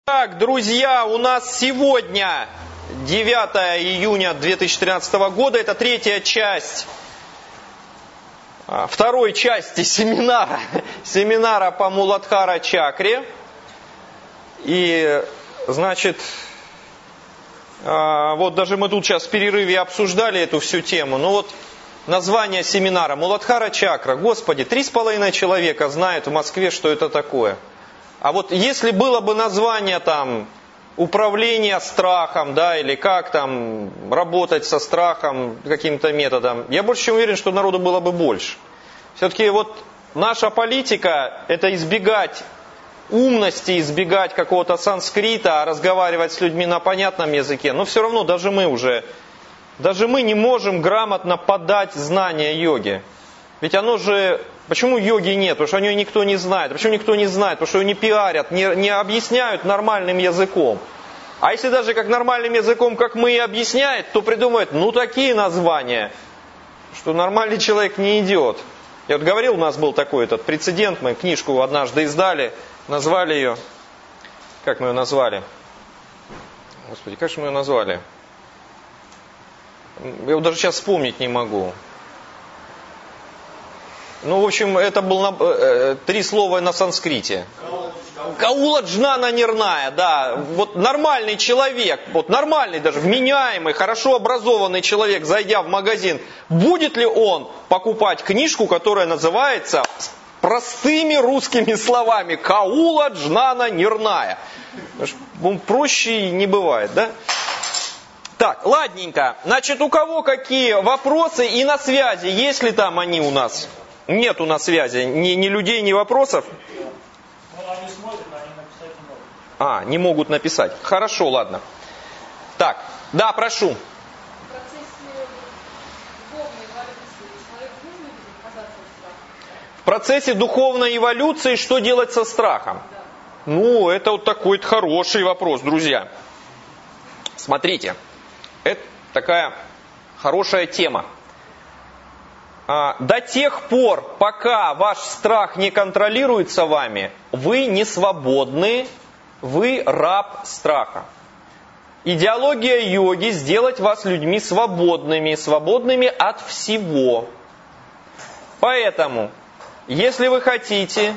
Так, друзья, у нас сегодня 9 июня 2013 года, это третья часть второй части семинара по Муладхара чакре. И, значит, вот даже мы тут сейчас в перерыве обсуждали эту всю тему. Ну вот название семинара Муладхара чакра. Господи, 3,5 человека знают в Москве, что это такое. А вот если было бы название там управление страхом, да, или как там работать со страхом каким-то методом, я больше чем уверен, что народу было бы больше. Все-таки вот наша политика – это избегать умности, избегать какого-то санскрита, разговаривать с людьми на понятном языке. Но все равно даже мы не можем грамотно подать знания йоги. Ведь оно же... Почему йоги нет? Потому что о ней никто не знает. Почему никто не знает? Потому что ее не пиарят, не объясняют нормальным языком. А если даже как нормальным языком, как мы и объясняет, то придумают, такие названия, что нормальный человек не идет. Я вот говорил, у нас был такой этот прецедент, мы книжку однажды издали, назвали ее... Как мы ее назвали? Господи, как же мы ее назвали? Я вот даже сейчас вспомнить не могу. В общем, это было 3 слова на санскрите. Каула джнана нирная, да. Вот нормальный человек, вот нормальный даже, вменяемый, хорошо образованный человек, зайдя в магазин, будет ли он покупать книжку, которая называется простыми русскими словами Каула джнана нирная? Проще не бывает, да? Так, ладненько. Значит, у кого какие вопросы и на связи, есть ли там они у нас? Нет у нас связи, ни людей, ни вопросов. Они смотрят, они написать не могут. Не могут написать. Хорошо, ладно. Так, да, прошу. В процессе духовной эволюции что делать со страхом? Это вот такой хороший вопрос, друзья. Смотрите, это такая хорошая тема. До тех пор, пока ваш страх не контролируется вами, вы не свободны, вы раб страха. Идеология йоги – сделать вас людьми свободными от всего. Поэтому, если вы хотите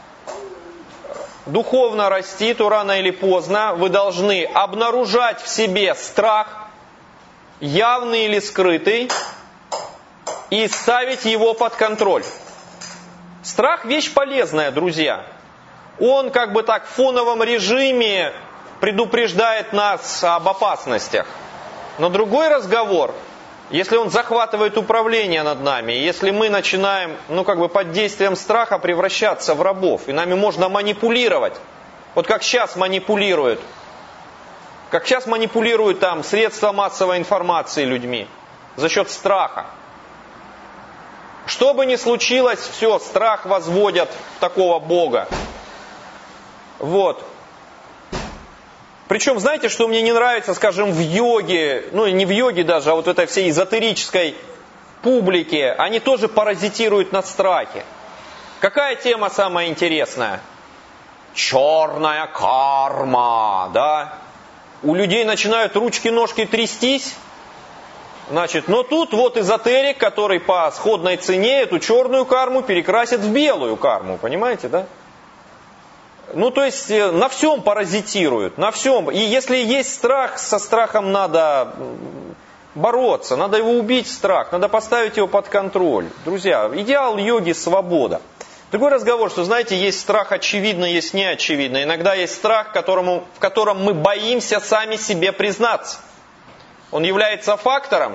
духовно расти, то рано или поздно вы должны обнаружать в себе страх, явный или скрытый, и ставить его под контроль. Страх – вещь полезная, друзья. Он в фоновом режиме предупреждает нас об опасностях. Но другой разговор, если он захватывает управление над нами, если мы начинаем, под действием страха превращаться в рабов, и нами можно манипулировать. Вот как сейчас манипулируют. Как сейчас манипулируют средства массовой информации людьми за счет страха. Что бы ни случилось, все, страх возводят в такого Бога. Вот. Причем, знаете, что мне не нравится, скажем, в йоге, не в йоге даже, а вот в этой всей эзотерической публике, они тоже паразитируют на страхе. Какая тема самая интересная? Черная карма, да? У людей начинают ручки-ножки трястись. Но тут вот эзотерик, который по сходной цене эту черную карму перекрасит в белую карму, понимаете, да? То есть на всем паразитируют, на всем. И если есть страх, со страхом надо бороться, надо его убить, страх, надо поставить его под контроль. Друзья, идеал йоги – свобода. Другой разговор, что, знаете, есть страх очевидный, есть неочевидный. Иногда есть страх, в котором мы боимся сами себе признаться. Он является фактором,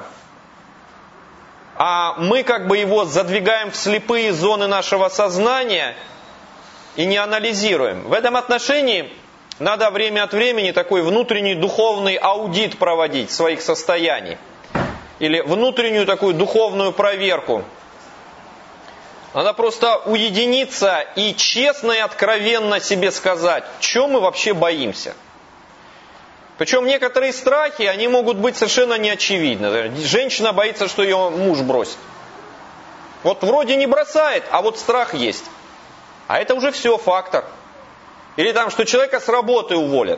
а мы его задвигаем в слепые зоны нашего сознания и не анализируем. В этом отношении надо время от времени такой внутренний духовный аудит проводить своих состояний. Или внутреннюю такую духовную проверку. Надо просто уединиться и честно и откровенно себе сказать, чего мы вообще боимся. Причем некоторые страхи, они могут быть совершенно неочевидны. Женщина боится, что ее муж бросит. Вот вроде не бросает, а вот страх есть. А это уже все фактор. Или там, что человека с работы уволят.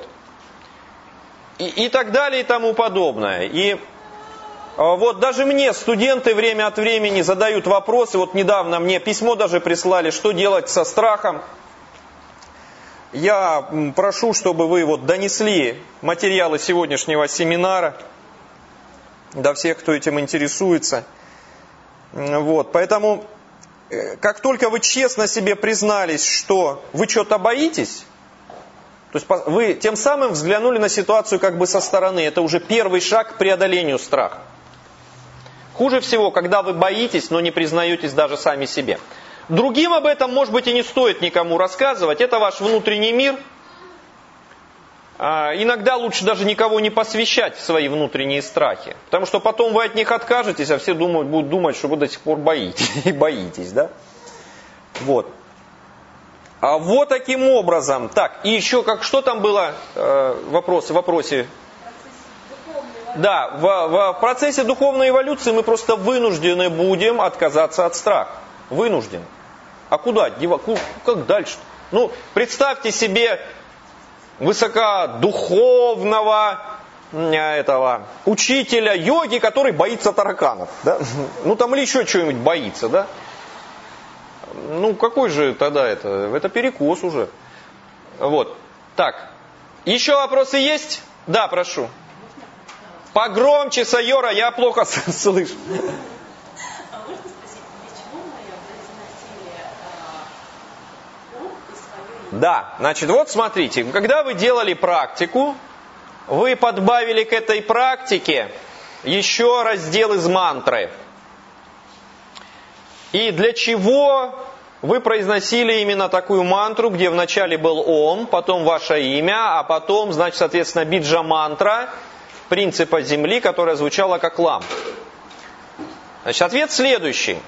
И так далее, и тому подобное. И вот даже мне студенты время от времени задают вопросы. Вот недавно мне письмо даже прислали, что делать со страхом. Я прошу, чтобы вы вот донесли материалы сегодняшнего семинара до всех, кто этим интересуется. Вот, поэтому, как только вы честно себе признались, что вы что-то боитесь, то есть вы тем самым взглянули на ситуацию как бы со стороны. Это уже первый шаг к преодолению страха. Хуже всего, когда вы боитесь, но не признаетесь даже сами себе. Другим об этом, может быть, и не стоит никому рассказывать. Это ваш внутренний мир. Иногда лучше даже никого не посвящать в свои внутренние страхи. Потому что потом вы от них откажетесь, а все будут думать, что вы до сих пор боитесь. Да? Вот. А вот таким образом. Так, и еще что там было? В вопросе. Да, в процессе духовной эволюции мы просто вынуждены будем отказаться от страха. Вынуждены. А куда? Как дальше? Ну, представьте себе высокодуховного учителя йоги, который боится тараканов. Да? Ну, там или еще что-нибудь боится, да? Ну, какой же тогда это? Это перекос уже. Вот. Так. Еще вопросы есть? Да, прошу. Погромче, Сайора, я плохо слышу. Да, значит, вот смотрите, когда вы делали практику, вы подбавили к этой практике еще раздел из мантры. И для чего вы произносили именно такую мантру, где вначале был Ом, потом ваше имя, а потом, значит, соответственно, биджа-мантра принципа Земли, которая звучала как лам. Значит, ответ следующий.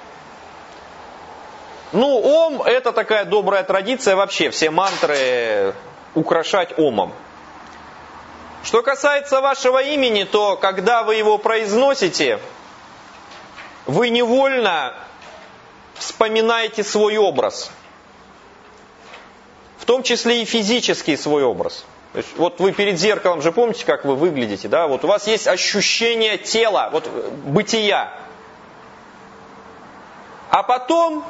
Ну, Ом — это такая добрая традиция вообще, все мантры украшать Омом. Что касается вашего имени, то когда вы его произносите, вы невольно вспоминаете свой образ. В том числе и физический свой образ. То есть, вот вы перед зеркалом же помните, как вы выглядите, да? Вот у вас есть ощущение тела, вот бытия. А потом,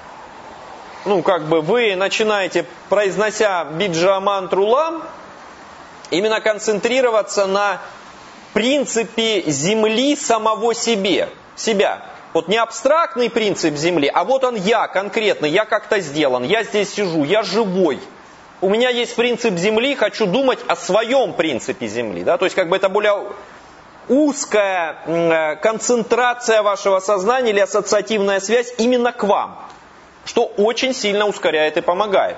вы начинаете, произнося биджа-мантру лам, именно концентрироваться на принципе Земли самого себя. Вот не абстрактный принцип Земли, а вот он я конкретно, я как-то сделан, я здесь сижу, я живой. У меня есть принцип Земли, хочу думать о своем принципе Земли. Да? То есть это более узкая концентрация вашего сознания или ассоциативная связь именно к вам, что очень сильно ускоряет и помогает.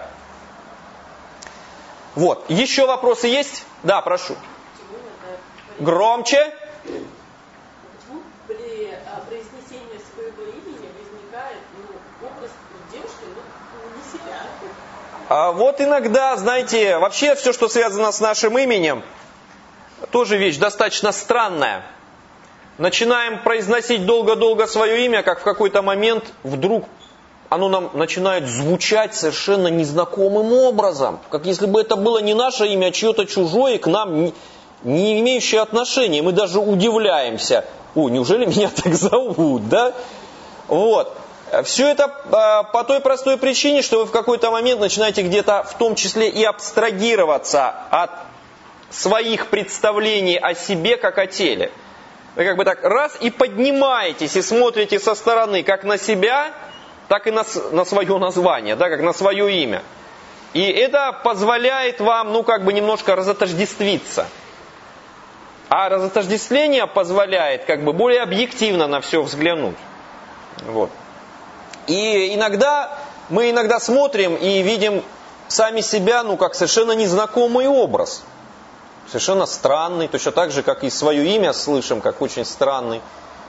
Вот. Еще вопросы есть? Да, прошу. Громче. Почему при произнесении своего имени возникает образ девушки, не себя? Вот иногда, знаете, вообще все, что связано с нашим именем, тоже вещь достаточно странная. Начинаем произносить долго-долго свое имя, как в какой-то момент вдруг оно нам начинает звучать совершенно незнакомым образом. Как если бы это было не наше имя, а чье-то чужое, к нам не имеющее отношения. Мы даже удивляемся. О, неужели меня так зовут, да? Вот. Все это по той простой причине, что вы в какой-то момент начинаете где-то в том числе и абстрагироваться от своих представлений о себе, как о теле. Вы так раз и поднимаетесь и смотрите со стороны как на себя, так и на свое название, да, как на свое имя. И это позволяет вам, немножко разотождествиться. А разотождествление позволяет, более объективно на все взглянуть. Вот. И мы иногда смотрим и видим сами себя, как совершенно незнакомый образ. Совершенно странный, точно так же, как и свое имя слышим, как очень странное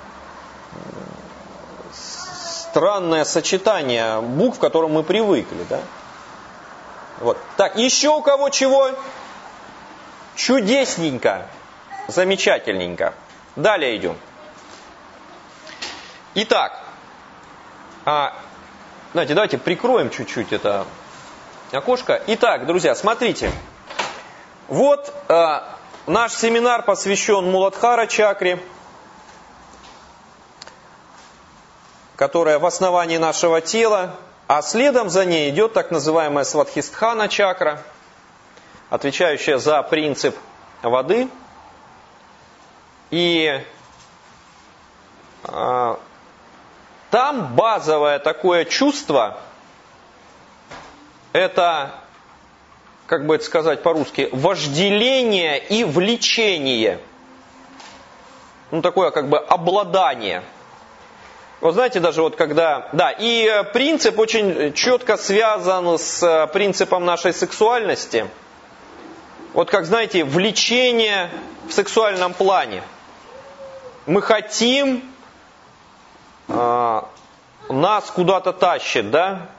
сочетание букв, к которым мы привыкли. Да? Вот. Так, еще у кого чего? Чудесненько, замечательненько. Далее идем. Итак, давайте прикроем чуть-чуть это окошко. Итак, друзья, смотрите. Вот наш семинар посвящен Муладхара чакре, которая в основании нашего тела, а следом за ней идет так называемая Свадхистхана чакра, отвечающая за принцип воды. И там базовое такое чувство, это, как бы это сказать по-русски, вожделение и влечение. Ну, такое как бы обладание. Вот знаете, даже вот когда... Да, и принцип очень четко связан с принципом нашей сексуальности. Вот как, знаете, влечение в сексуальном плане. Мы хотим, нас куда-то тащит, да?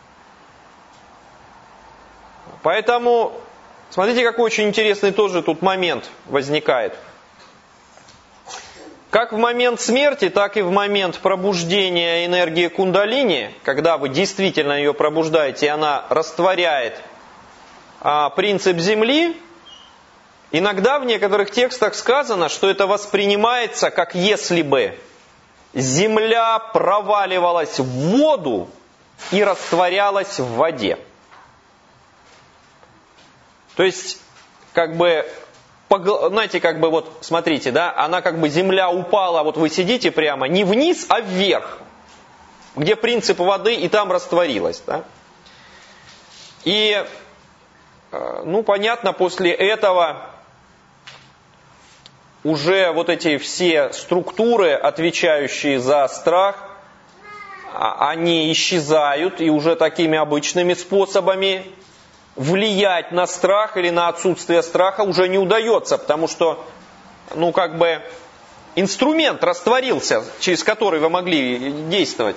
Поэтому, смотрите, какой очень интересный тоже тут момент возникает. Как в момент смерти, так и в момент пробуждения энергии кундалини, когда вы действительно ее пробуждаете, и она растворяет принцип Земли, иногда в некоторых текстах сказано, что это воспринимается, как если бы Земля проваливалась в воду и растворялась в воде. То есть, как бы, знаете, как бы вот, смотрите, да, она как бы Земля упала, вот вы сидите прямо не вниз, а вверх, где принцип воды, и там растворилась, да. И, ну, понятно, после этого уже вот эти все структуры, отвечающие за страх, они исчезают, и уже такими обычными способами влиять на страх или на отсутствие страха уже не удается, потому что, ну, как бы, инструмент растворился, через который вы могли действовать.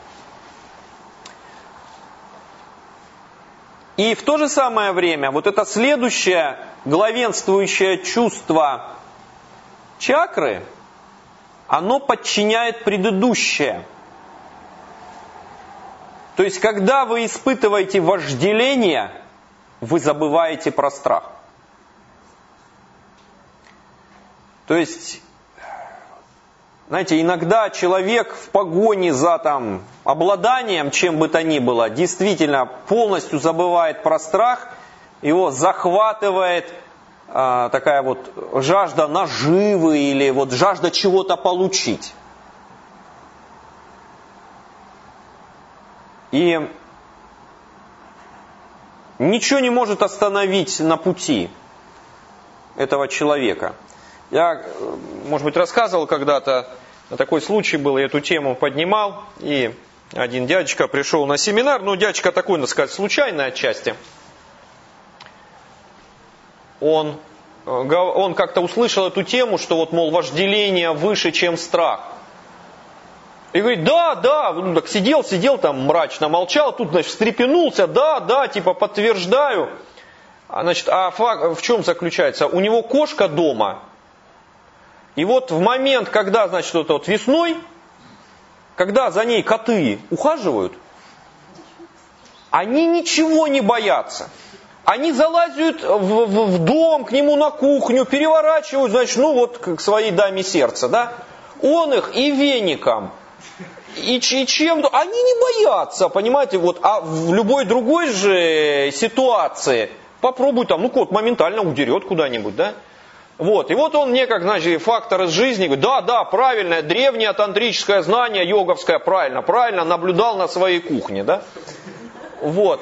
И в то же самое время вот это следующее главенствующее чувство чакры, оно подчиняет предыдущее. То есть, когда вы испытываете вожделение, вы забываете про страх. То есть, знаете, иногда человек в погоне за там обладанием, чем бы то ни было, действительно полностью забывает про страх, его захватывает такая вот жажда наживы или вот жажда чего-то получить. И ничего не может остановить на пути этого человека. Я, может быть, рассказывал когда-то, такой случай был, я эту тему поднимал, и один дядечка пришел на семинар, ну, дядечка такой, надо сказать, случайный отчасти. Он как-то услышал эту тему, что вот, мол, вожделение выше, чем страх. И говорит, да, ну, так сидел там мрачно молчал, тут, значит, встрепенулся, да, типа подтверждаю. Значит, а факт в чем заключается? У него кошка дома. И вот в момент, когда, значит, вот весной, когда за ней коты ухаживают, они ничего не боятся. Они залазят в дом, к нему на кухню, переворачивают, значит, ну вот к своей даме сердца, да? Он их и веником, и чем-то, они не боятся, понимаете, вот, а в любой другой же ситуации попробуй там, ну кот моментально удерет куда-нибудь, да? Вот, и вот он мне, как, значит, фактор из жизни, говорит, да, правильное, древнее тантрическое знание, йоговское, правильно, наблюдал на своей кухне, да? Вот.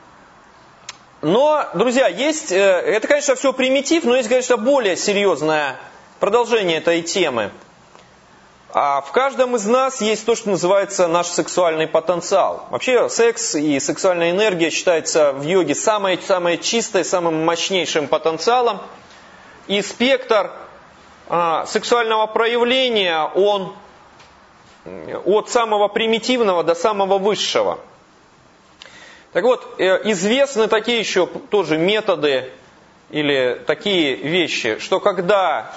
Но, друзья, есть, это, конечно, все примитив, но есть, конечно, более серьезное продолжение этой темы. А в каждом из нас есть то, что называется наш сексуальный потенциал. Вообще секс и сексуальная энергия считается в йоге самой чистой, самым мощнейшим потенциалом. И спектр сексуального проявления, он от самого примитивного до самого высшего. Так вот, известны такие еще тоже методы или такие вещи, что когда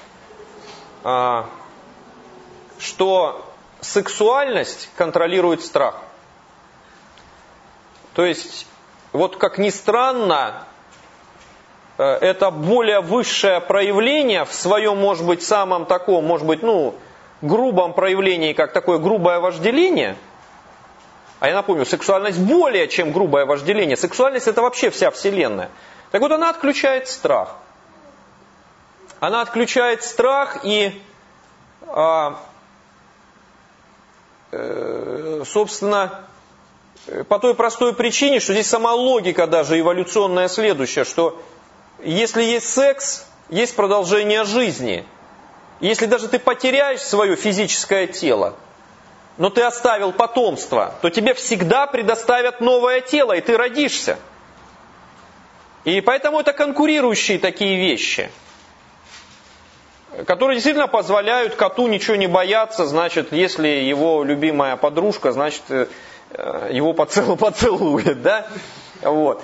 что сексуальность контролирует страх. То есть вот как ни странно, это более высшее проявление в своем, может быть, самом таком, может быть, грубом проявлении, как такое грубое вожделение. А я напомню, сексуальность более чем грубое вожделение. Сексуальность это вообще вся Вселенная. Так вот, она отключает страх. Она отключает страх и, собственно, по той простой причине, что здесь сама логика даже эволюционная следующая, что если есть секс, есть продолжение жизни. Если даже ты потеряешь свое физическое тело, но ты оставил потомство, то тебе всегда предоставят новое тело, и ты родишься. И поэтому это конкурирующие такие вещи, которые действительно позволяют коту ничего не бояться. Значит, если его любимая подружка, значит, его поцелует, да? Вот.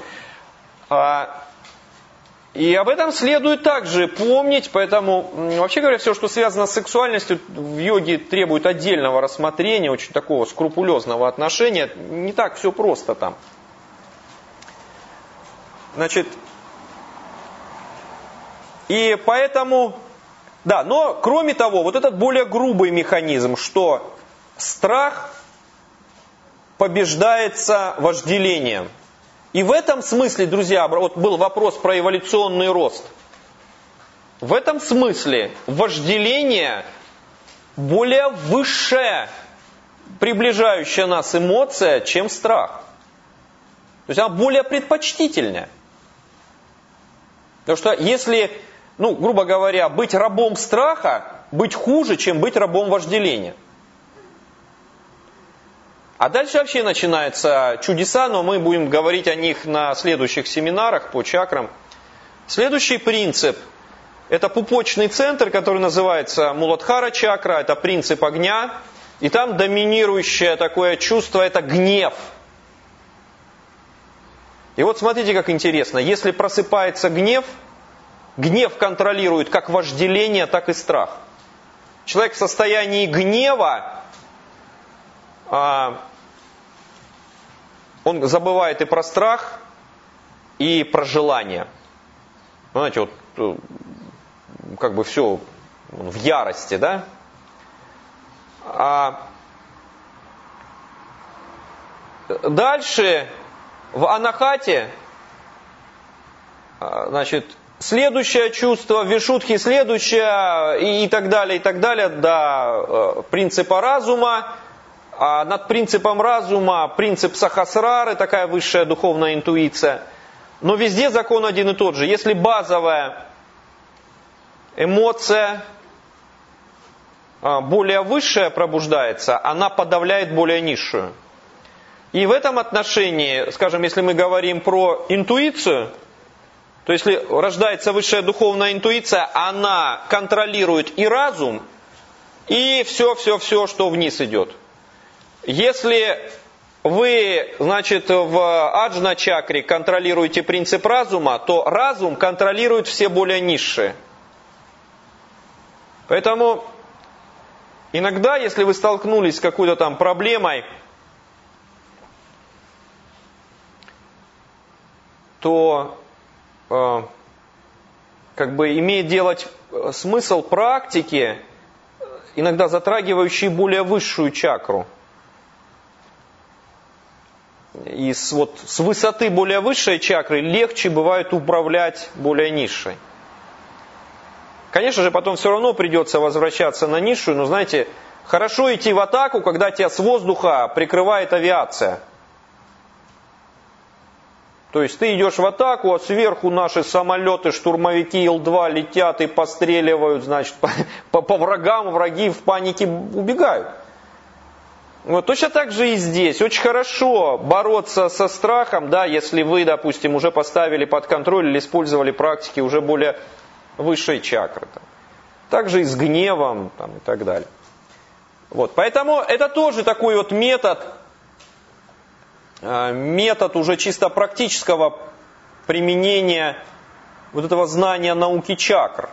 И об этом следует также помнить, поэтому, вообще говоря, все, что связано с сексуальностью, в йоге требует отдельного рассмотрения, очень такого скрупулезного отношения. Не так все просто там. Значит, и поэтому, да, но кроме того, вот этот более грубый механизм, что страх побеждается вожделением. И в этом смысле, друзья, вот был вопрос про эволюционный рост. В этом смысле вожделение более высшая, приближающая нас эмоция, чем страх. То есть она более предпочтительная. Потому что если, грубо говоря, быть рабом страха, быть хуже, чем быть рабом вожделения. А дальше вообще начинаются чудеса, но мы будем говорить о них на следующих семинарах по чакрам. Следующий принцип – это пупочный центр, который называется Муладхара чакра, это принцип огня. И там доминирующее такое чувство – это гнев. И вот смотрите, как интересно. Если просыпается гнев, гнев контролирует как вожделение, так и страх. Человек в состоянии гнева, он забывает и про страх, и про желание. Знаете, вот как бы все в ярости, да? Дальше в анахате, значит, следующее чувство, в вишудхи следующее, и так далее, до принципа разума. А над принципом разума принцип сахасрары, такая высшая духовная интуиция. Но везде закон один и тот же. Если базовая эмоция более высшая пробуждается, она подавляет более низшую. И в этом отношении, скажем, если мы говорим про интуицию, то если рождается высшая духовная интуиция, она контролирует и разум, и все, что вниз идет. Если вы, значит, в аджна-чакре контролируете принцип разума, то разум контролирует все более низшие. Поэтому иногда, если вы столкнулись с какой-то там проблемой, то как бы имеет делать смысл практики, иногда затрагивающей более высшую чакру. И с высоты более высшей чакры легче бывает управлять более низшей. Конечно же, потом все равно придется возвращаться на низшую, но знаете, хорошо идти в атаку, когда тебя с воздуха прикрывает авиация. То есть ты идешь в атаку, а сверху наши самолеты, штурмовики Ил-2 летят и постреливают, значит, по врагам, враги в панике убегают. Вот точно так же и здесь. Очень хорошо бороться со страхом, да, если вы, допустим, уже поставили под контроль или использовали практики уже более высшей чакры. Также и с гневом и так далее. Вот, поэтому это тоже такой вот метод уже чисто практического применения вот этого знания науки чакр.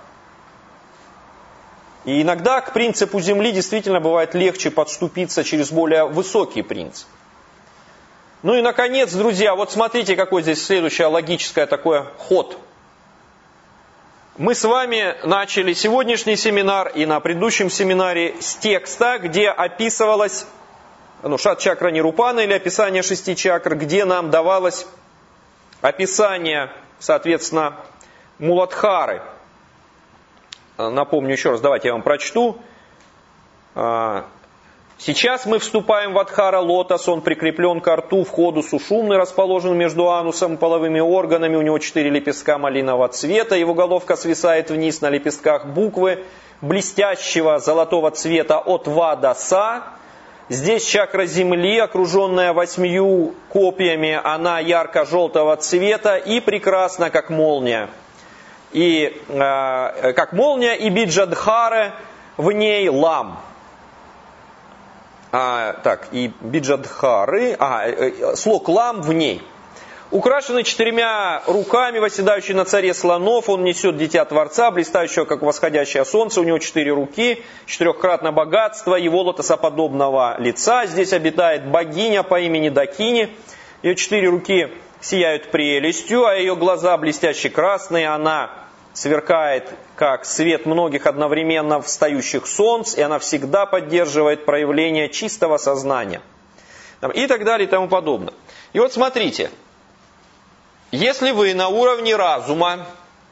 И иногда к принципу Земли действительно бывает легче подступиться через более высокий принцип. Ну и, наконец, друзья, вот смотрите, какой здесь следующий логический такой ход. Мы с вами начали сегодняшний семинар и на предыдущем семинаре с текста, где описывалось, Шат-чакра Нирупана или описание 6 чакр, где нам давалось описание, соответственно, Муладхары. Напомню еще раз, давайте я вам прочту. Сейчас мы вступаем в Адхара лотос, он прикреплен ко рту, входу сушумный, расположен между анусом и половыми органами, у него 4 лепестка малинового цвета, его головка свисает вниз на лепестках буквы блестящего золотого цвета от Ва до Са. Здесь чакра земли, окруженная 8 копьями, она ярко-желтого цвета и прекрасна, как молния. И биджадхара в ней лам. И биджадхары, слог лам в ней. Украшенный 4 руками, восседающий на царе слонов, он несет дитя Творца, блистающего, как восходящее солнце, у него 4 руки, 4-кратно богатство его лотосоподобного лица. Здесь обитает богиня по имени Дакини, ее 4 руки сияют прелестью, а ее глаза блестяще красные, она сверкает, как свет многих одновременно встающих солнц, и она всегда поддерживает проявление чистого сознания. И так далее и тому подобное. И вот смотрите, если вы на уровне разума,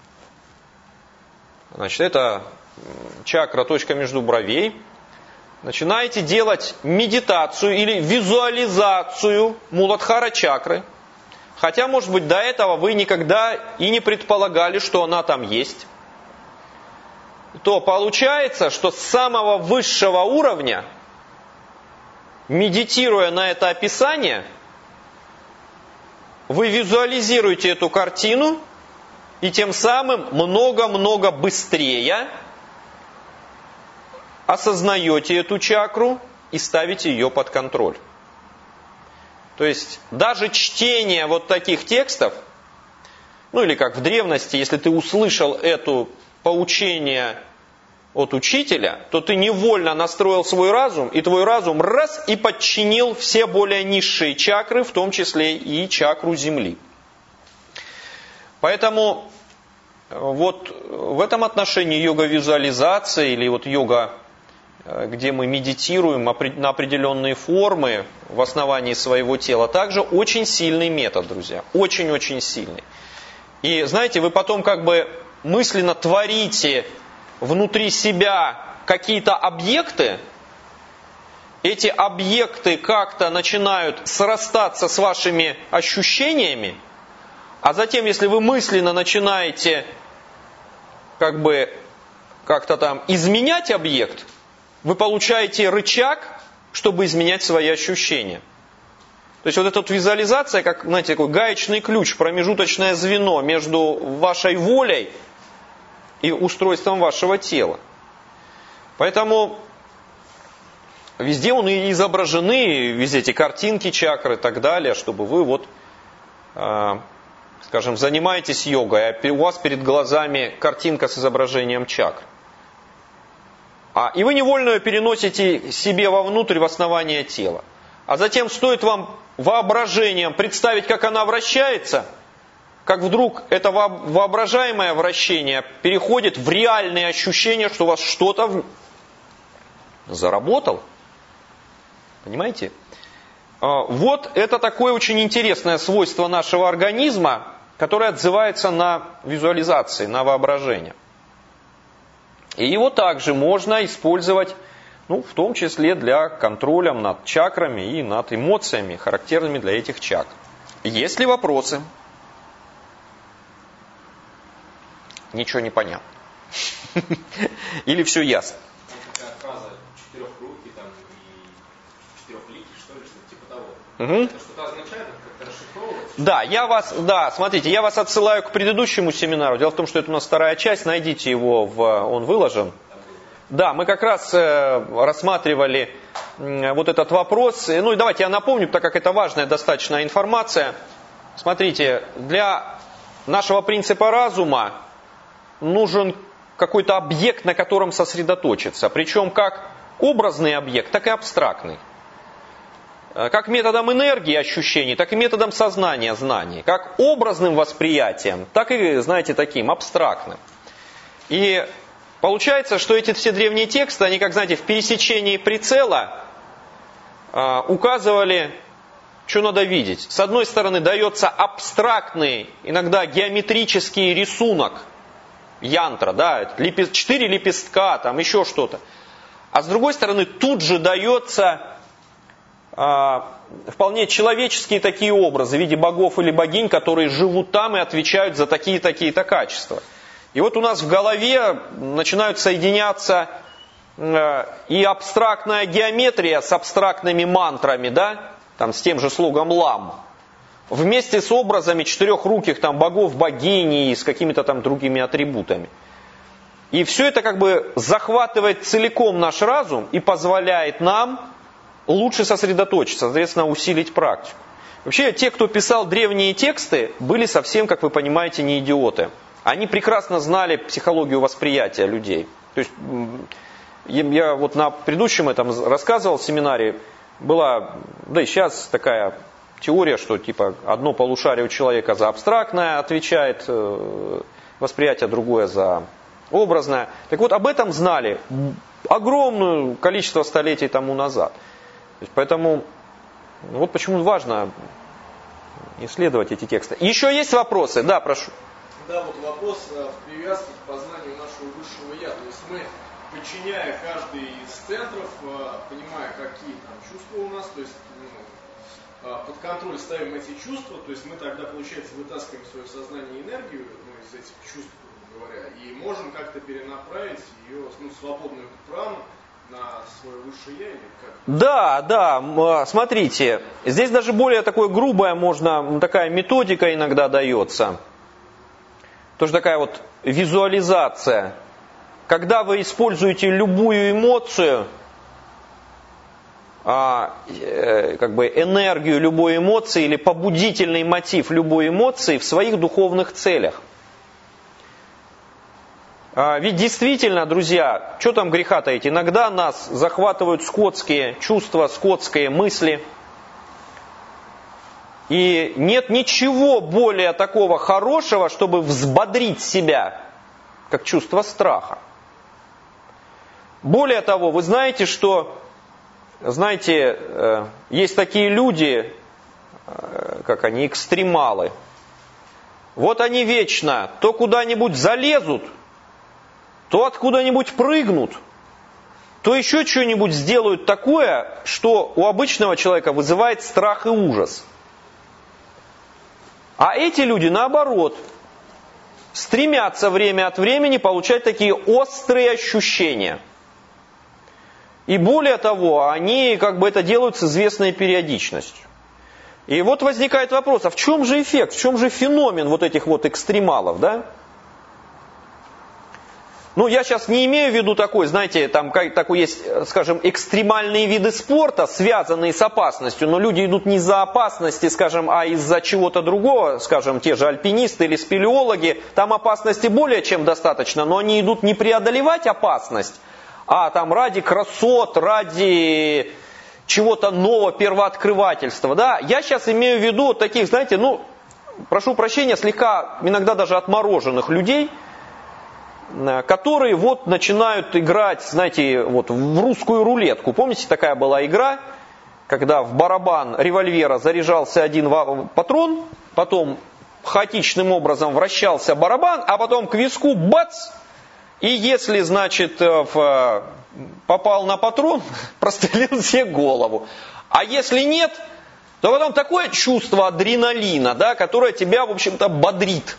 значит, это чакра, точка между бровей, начинаете делать медитацию или визуализацию Муладхара чакры, хотя, может быть, до этого вы никогда и не предполагали, что она там есть, то получается, что с самого высшего уровня, медитируя на это описание, вы визуализируете эту картину и тем самым много-много быстрее осознаете эту чакру и ставите ее под контроль. То есть даже чтение вот таких текстов, или как в древности, если ты услышал это поучение от учителя, то ты невольно настроил свой разум, и твой разум раз и подчинил все более низшие чакры, в том числе и чакру Земли. Поэтому вот в этом отношении йога-визуализация или вот йога, где мы медитируем на определенные формы в основании своего тела, также очень сильный метод, друзья. Очень-очень сильный. И знаете, вы потом как бы мысленно творите внутри себя какие-то объекты, эти объекты как-то начинают срастаться с вашими ощущениями, а затем, если вы мысленно начинаете как-то там изменять объект, вы получаете рычаг, чтобы изменять свои ощущения. То есть вот эта вот визуализация, как, знаете, такой гаечный ключ, промежуточное звено между вашей волей и устройством вашего тела. Поэтому везде и изображены, везде эти картинки, чакры и так далее, чтобы вы скажем, занимаетесь йогой, а у вас перед глазами картинка с изображением чакр. И вы невольно ее переносите себе вовнутрь, в основание тела. А затем стоит вам воображением представить, как она вращается, как вдруг это воображаемое вращение переходит в реальные ощущения, что у вас что-то заработало. Понимаете? Вот это такое очень интересное свойство нашего организма, которое отзывается на визуализации, на воображение. И его также можно использовать, в том числе для контроля над чакрами и над эмоциями, характерными для этих чакр. Есть ли вопросы? Ничего не понятно. Или все ясно? Такая фраза четырехрукий и четырехликий, что ли, что-то типа того. Это что-то означает, как-то расшифровывать? Смотрите, я вас отсылаю к предыдущему семинару. Дело в том, что это у нас вторая часть, найдите его, он выложен. Да, мы как раз рассматривали вот этот вопрос. И давайте я напомню, так как это важная достаточно информация. Смотрите, для нашего принципа разума нужен какой-то объект, на котором сосредоточиться. Причем как образный объект, так и абстрактный. как методом энергии ощущений, так и методом сознания знаний. Как образным восприятием, так и, знаете, таким абстрактным. И получается, что эти все древние тексты, они, как, знаете, в пересечении прицела указывали, что надо видеть. С одной стороны, дается абстрактный, иногда геометрический рисунок, янтра, да, 4 лепестка, там еще что-то. А с другой стороны, тут же дается вполне человеческие такие образы в виде богов или богинь, которые живут там и отвечают за такие-такие-то качества. И вот у нас в голове начинают соединяться и абстрактная геометрия с абстрактными мантрами, да, там, с тем же слогом лам, вместе с образами четырехруких там, богов, богини и с какими-то там другими атрибутами. И все это как бы захватывает целиком наш разум и позволяет нам лучше сосредоточиться, соответственно, усилить практику. Вообще, те, кто писал древние тексты, были совсем, как вы понимаете, не идиоты. Они прекрасно знали психологию восприятия людей. То есть, я вот на предыдущем этом рассказывал в семинаре, была, да и сейчас такая теория, что типа одно полушарие у человека за абстрактное отвечает восприятие, другое за образное. Так вот, об этом знали огромное количество столетий тому назад. То есть, поэтому вот почему важно исследовать эти тексты. Еще есть вопросы? Да, прошу. Да, вот вопрос в привязке к познанию нашего высшего я. То есть мы, подчиняя каждый из центров, понимая, какие там чувства у нас, то есть под контроль ставим эти чувства, то есть мы тогда, получается, вытаскиваем в свое сознание энергию, из этих чувств, грубо говоря, и можем как-то перенаправить ее, свободную прану на свое высшее я или как? Да, смотрите, здесь даже более такое грубое можно, такая методика иногда дается. Тоже такая вот визуализация. Когда вы используете любую эмоцию, как бы энергию любой эмоции или побудительный мотив любой эмоции в своих духовных целях. Ведь действительно, друзья, что там греха таить, иногда нас захватывают скотские чувства, скотские мысли. И нет ничего более такого хорошего, чтобы взбодрить себя, как чувство страха. Более того, вы знаете, что, есть такие люди, как они, экстремалы. Вот они вечно то куда-нибудь залезут, то откуда-нибудь прыгнут, то еще что-нибудь сделают такое, что у обычного человека вызывает страх и ужас. А эти люди, наоборот, стремятся время от времени получать такие острые ощущения. И более того, они как бы это делают с известной периодичностью. И вот возникает вопрос, а в чем же эффект, в чем же феномен вот этих вот экстремалов, да? Я сейчас не имею в виду такой, знаете, там такой есть, скажем, экстремальные виды спорта, связанные с опасностью, но люди идут не за опасности, скажем, а из-за чего-то другого, скажем, те же альпинисты или спелеологи, там опасности более чем достаточно, но они идут не преодолевать опасность, а там ради красот, ради чего-то нового, первооткрывательства, да. Я сейчас имею в виду таких, знаете, прошу прощения, слегка иногда даже отмороженных людей, которые вот начинают играть, знаете, вот в русскую рулетку. Помните, такая была игра, когда в барабан револьвера заряжался один патрон, потом хаотичным образом вращался барабан, а потом к виску бац! И если, значит, попал на патрон, прострелил себе голову. А если нет, то потом такое чувство адреналина, да, которое тебя, в общем-то, бодрит.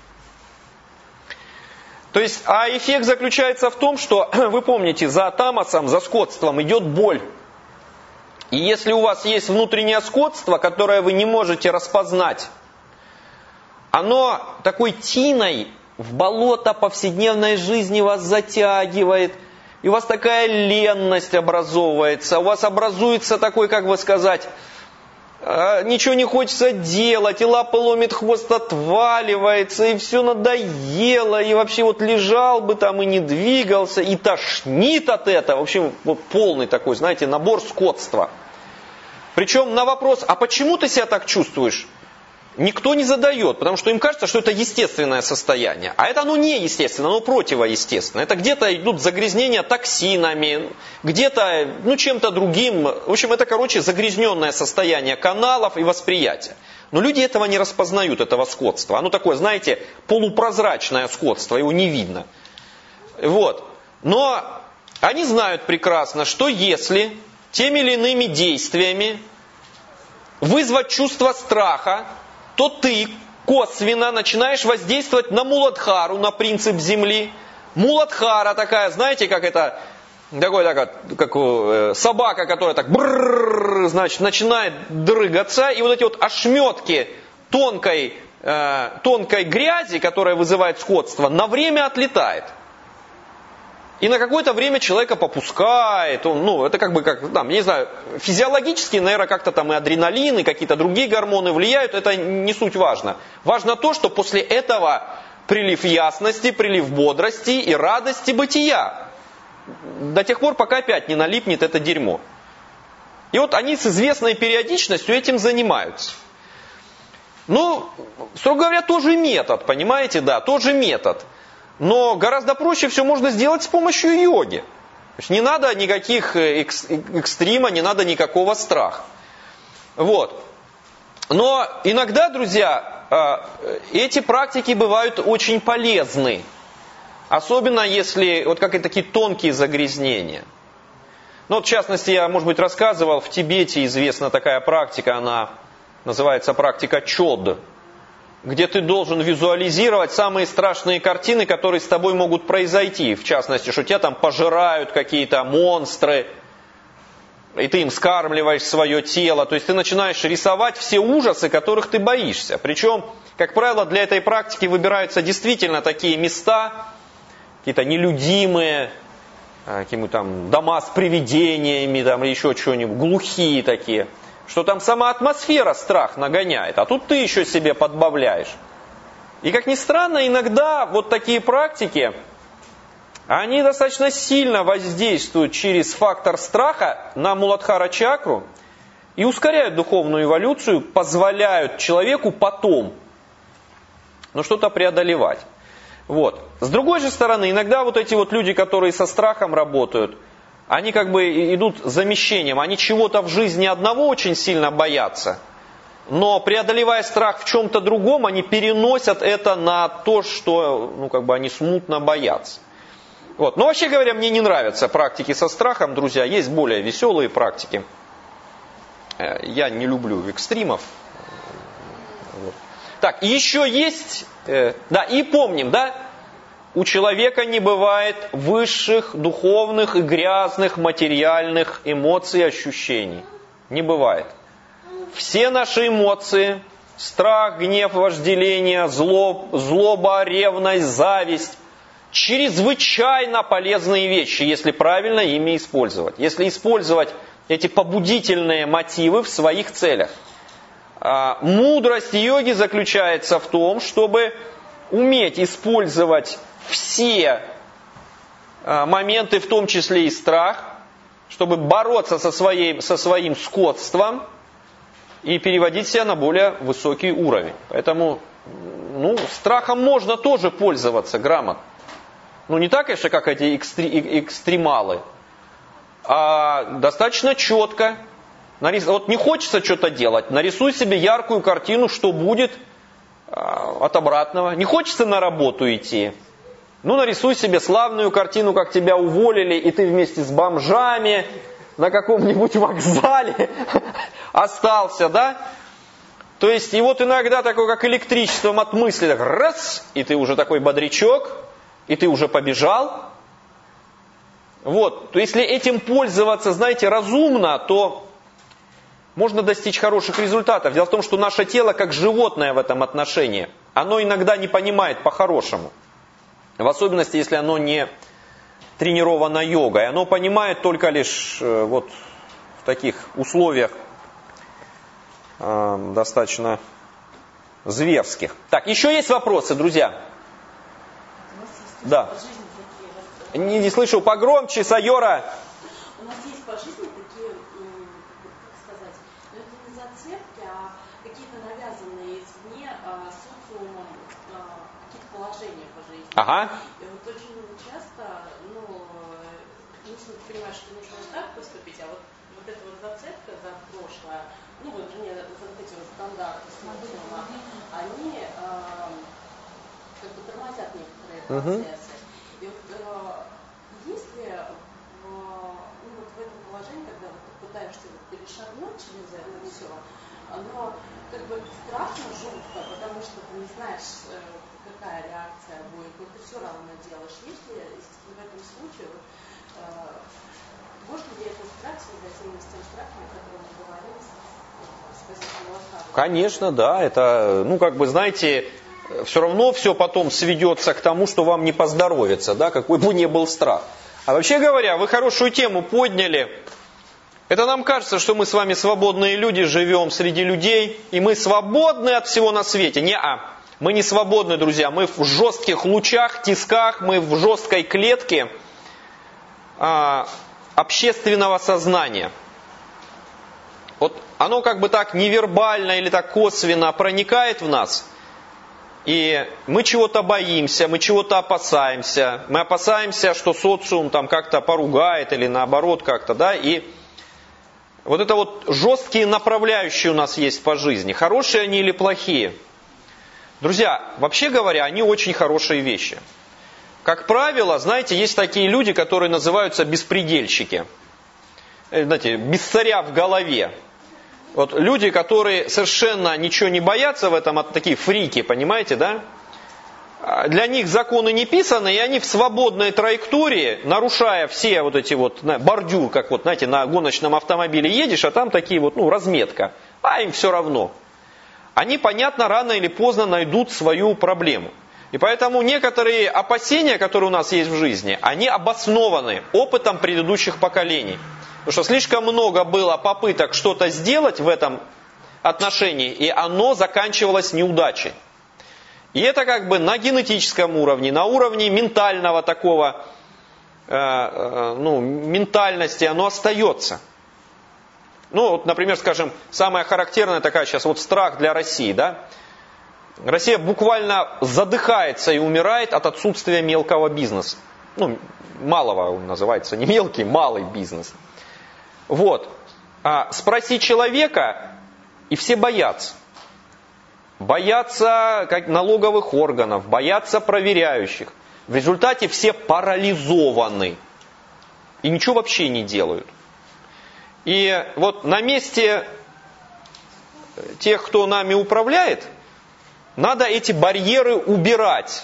То есть, а эффект заключается в том, что, вы помните, за тамосом, за скотством идет боль. И если у вас есть внутреннее скотство, которое вы не можете распознать, оно такой тиной в болото повседневной жизни вас затягивает, и у вас такая ленность образовывается, у вас образуется такой, как бы сказать, ничего не хочется делать, и лапы ломит, хвост отваливается, и все надоело, и вообще вот лежал бы там и не двигался, и тошнит от этого. В общем, вот полный такой, знаете, набор скотства. Причем на вопрос, а почему ты себя так чувствуешь, никто не задает, потому что им кажется, что это естественное состояние. А это оно не естественное, оно противоестественное. Это где-то идут загрязнения токсинами, где-то чем-то другим. В общем, это, загрязненное состояние каналов и восприятия. Но люди этого не распознают, этого скотства. Оно такое, знаете, полупрозрачное скотство, его не видно. Вот. Но они знают прекрасно, что если теми или иными действиями вызвать чувство страха, то ты косвенно начинаешь воздействовать на Муладхару, на принцип Земли. Муладхара такая, знаете, как это, как собака, которая так начинает дрыгаться, и вот эти вот ошметки тонкой грязи, которая вызывает скотство, на время отлетает. И на какое-то время человека попускает. Это не знаю, физиологически, наверное, как-то там и адреналин, и какие-то другие гормоны влияют, это не суть важно. Важно то, что после этого прилив ясности, прилив бодрости и радости бытия. До тех пор, пока опять не налипнет это дерьмо. И вот они с известной периодичностью этим занимаются. Строго говоря, тоже метод, понимаете, да, тоже метод. Но гораздо проще все можно сделать с помощью йоги. То есть не надо никаких экстрима, не надо никакого страха. Вот. Но иногда, друзья, эти практики бывают очень полезны. Особенно если такие тонкие загрязнения. В частности, я, может быть, рассказывал, в Тибете известна такая практика, она называется практика чод, где ты должен визуализировать самые страшные картины, которые с тобой могут произойти. В частности, что тебя там пожирают какие-то монстры, и ты им скармливаешь свое тело. То есть ты начинаешь рисовать все ужасы, которых ты боишься. Причем, как правило, для этой практики выбираются действительно такие места, какие-то нелюдимые, какие-нибудь там дома с привидениями, там, или еще что-нибудь, глухие такие. Что там сама атмосфера страх нагоняет, а тут ты еще себе подбавляешь. И как ни странно, иногда вот такие практики, они достаточно сильно воздействуют через фактор страха на Муладхара чакру и ускоряют духовную эволюцию, позволяют человеку потом что-то преодолевать. Вот. С другой же стороны, иногда вот эти вот люди, которые со страхом работают, они идут замещением, они чего-то в жизни одного очень сильно боятся, но преодолевая страх в чем-то другом, они переносят это на то, что они смутно боятся. Вот. Но вообще говоря, мне не нравятся практики со страхом, друзья, есть более веселые практики. Я не люблю экстримов. Вот. Так, еще есть, и помним, у человека не бывает высших, духовных и грязных материальных эмоций и ощущений. Не бывает. Все наши эмоции, страх, гнев, вожделение, злоба, ревность, зависть, чрезвычайно полезные вещи, если правильно ими использовать. Если использовать эти побудительные мотивы в своих целях. Мудрость йоги заключается в том, чтобы уметь использовать все моменты, в том числе и страх, чтобы бороться со своим скотством и переводить себя на более высокий уровень. Поэтому страхом можно тоже пользоваться грамотно. Не так, конечно, как эти экстремалы, а достаточно четко. Вот не хочется что-то делать, нарисуй себе яркую картину, что будет от обратного. Не хочется на работу идти. Нарисуй себе славную картину, как тебя уволили, и ты вместе с бомжами на каком-нибудь вокзале остался, да? То есть, и вот иногда такое, как электричеством от мысли, так раз, и ты уже такой бодрячок, и ты уже побежал. Вот, то если этим пользоваться, знаете, разумно, то можно достичь хороших результатов. Дело в том, что наше тело как животное в этом отношении. Оно иногда не понимает по-хорошему. В особенности, если оно не тренировано йогой. Оно понимает только лишь в таких условиях достаточно зверских. Так, еще есть вопросы, друзья? Да. Не слышу, погромче, Сайора. У нас есть по жизни такие, как сказать, Ага. И вот очень часто, нужно понимать, что нужно так поступить, а вот эта вот зацепка за прошлое, вернее, за вот эти вот стандарты социума, они как бы тормозят некоторые процессы. И вот если в этом положении, когда вот ты пытаешься перешагнуть через это все, оно как бы страшно, жутко, потому что ты не знаешь, какая реакция будет, но ты все равно делаешь. Если в этом случае, можно ли этот страх связать именно с тем страхом, о котором мы говорили, с позиции Мулатхара? Конечно, да, это, знаете, все равно все потом сведется к тому, что вам не поздоровится, да, какой бы ни был страх. А вообще говоря, вы хорошую тему подняли. Это нам кажется, что мы с вами свободные люди, живем среди людей, и мы свободны от всего на свете. Мы не свободны, друзья, мы в жестких лучах, тисках, мы в жесткой клетке общественного сознания. Вот оно как бы так невербально или так косвенно проникает в нас, и мы чего-то боимся, мы чего-то опасаемся. Мы опасаемся, что социум там как-то поругает или наоборот как-то, да, и вот это вот жесткие направляющие у нас есть по жизни. Хорошие они или плохие? Друзья, вообще говоря, они очень хорошие вещи. Как правило, знаете, есть такие люди, которые называются беспредельщики. Знаете, без царя в голове. Вот люди, которые совершенно ничего не боятся в этом, такие фрики, понимаете, да? Для них законы не писаны, и они в свободной траектории, нарушая все вот эти вот бордюр, как вот, знаете, на гоночном автомобиле едешь, а там такие вот, разметка, а им все равно. Они, понятно, рано или поздно найдут свою проблему. И поэтому некоторые опасения, которые у нас есть в жизни, они обоснованы опытом предыдущих поколений. Потому что слишком много было попыток что-то сделать в этом отношении, и оно заканчивалось неудачей. И это как бы на генетическом уровне, на уровне ментального такого, ментальности оно остается. Вот, например, скажем, самая характерная такая сейчас вот страх для России, да? Россия буквально задыхается и умирает от отсутствия мелкого бизнеса. Малого он называется, не мелкий, малый бизнес. Вот. Спроси человека, и все боятся. Боятся налоговых органов, боятся проверяющих. В результате все парализованы. И ничего вообще не делают. И вот на месте тех, кто нами управляет, надо эти барьеры убирать.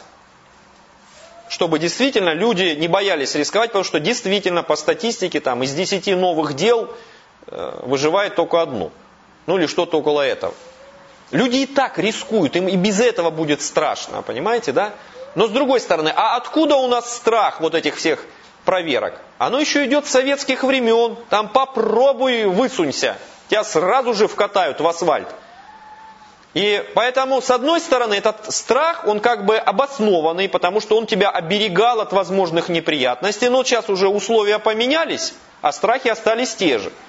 Чтобы действительно люди не боялись рисковать, потому что действительно по статистике из 10 новых дел выживает только одно. Или что-то около этого. Люди и так рискуют, им и без этого будет страшно, понимаете, да? Но с другой стороны, а откуда у нас страх вот этих всех проверок? Оно еще идет с советских времен, там попробуй высунься, тебя сразу же вкатают в асфальт. И поэтому, с одной стороны, этот страх, он как бы обоснованный, потому что он тебя оберегал от возможных неприятностей, но сейчас уже условия поменялись, а страхи остались те же.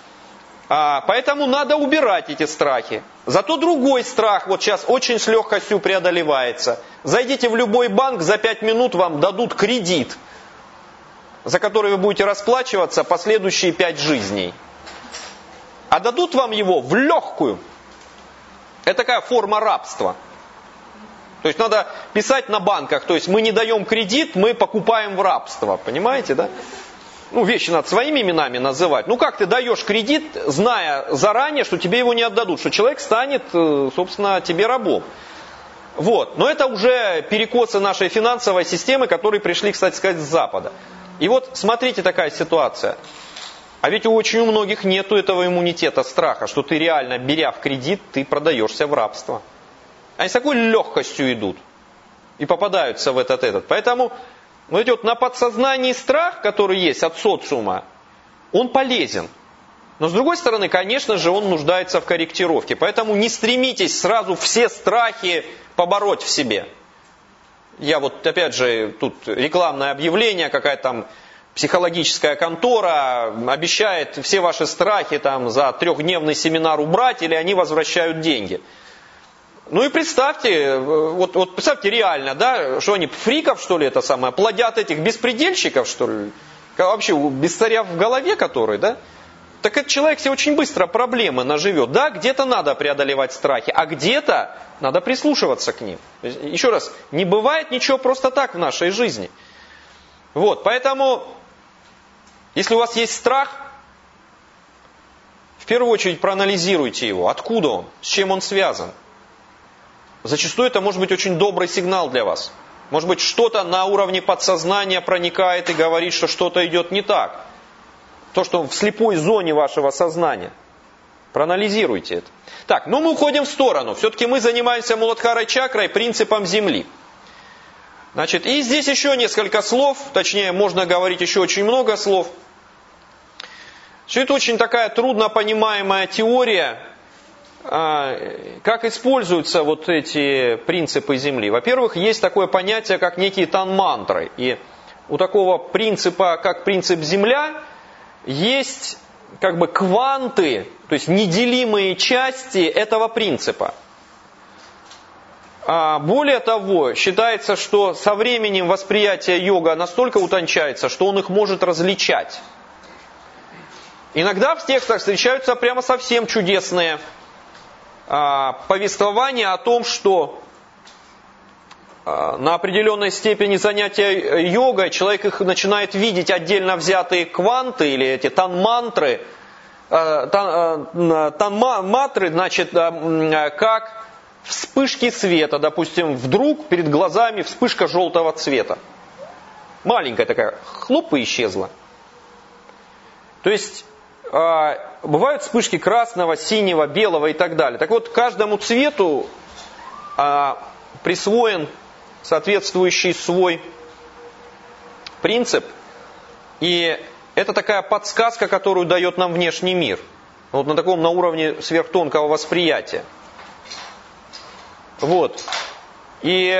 Поэтому надо убирать эти страхи. Зато другой страх вот сейчас очень с легкостью преодолевается. Зайдите в любой банк, за 5 минут вам дадут кредит, за который вы будете расплачиваться последующие 5 жизней. А дадут вам его в легкую. Это такая форма рабства. То есть надо писать на банках, то есть мы не даем кредит, мы покупаем в рабство. Понимаете, да? Вещи надо своими именами называть. Как ты даешь кредит, зная заранее, что тебе его не отдадут, что человек станет, собственно, тебе рабом. Вот. Но это уже перекосы нашей финансовой системы, которые пришли, кстати сказать, с Запада. И вот смотрите такая ситуация. А ведь у очень многих нету этого иммунитета, страха, что ты реально, беря в кредит, ты продаешься в рабство. Они с такой легкостью идут и попадаются в этот. Поэтому вот на подсознании страх, который есть от социума, он полезен. Но с другой стороны, конечно же, он нуждается в корректировке. Поэтому не стремитесь сразу все страхи побороть в себе. Я вот, опять же, тут рекламное объявление, какая-то там психологическая контора обещает все ваши страхи за 3-дневный семинар убрать, или они возвращают деньги. Ну и представьте, вот представьте реально, да, что они фриков, что ли, это самое, плодят этих беспредельщиков, что ли, вообще без царя в голове который, да? Так этот человек себе очень быстро проблемы наживет. Да, где-то надо преодолевать страхи, а где-то надо прислушиваться к ним. Еще раз, не бывает ничего просто так в нашей жизни. Вот, поэтому, если у вас есть страх, в первую очередь проанализируйте его. Откуда он? С чем он связан? Зачастую это может быть очень добрый сигнал для вас. Может быть, что-то на уровне подсознания проникает и говорит, что что-то идет не так. То, что в слепой зоне вашего сознания. Проанализируйте это. Так, ну мы уходим в сторону. Все-таки мы занимаемся Муладхарой чакрой, принципом Земли. Значит, и здесь еще несколько слов, точнее, можно говорить еще очень много слов. Все это очень такая трудно понимаемая теория, как используются вот эти принципы Земли. Во-первых, есть такое понятие, как некие танмантры. И у такого принципа, как принцип Земля, есть как бы кванты, то есть неделимые части этого принципа. Более того, считается, что со временем восприятие йога настолько утончается, что он их может различать. Иногда в текстах встречаются прямо совсем чудесные повествования о том, что на определенной степени занятия йогой человек их начинает видеть отдельно взятые кванты или эти танмантры, значит, как вспышки света, допустим, вдруг перед глазами вспышка желтого цвета. Маленькая такая, хлоп и исчезла. То есть бывают вспышки красного, синего, белого и так далее. Так вот, каждому цвету присвоен соответствующий свой принцип. И это такая подсказка, которую дает нам внешний мир. Вот на таком, на уровне сверхтонкого восприятия. Вот. И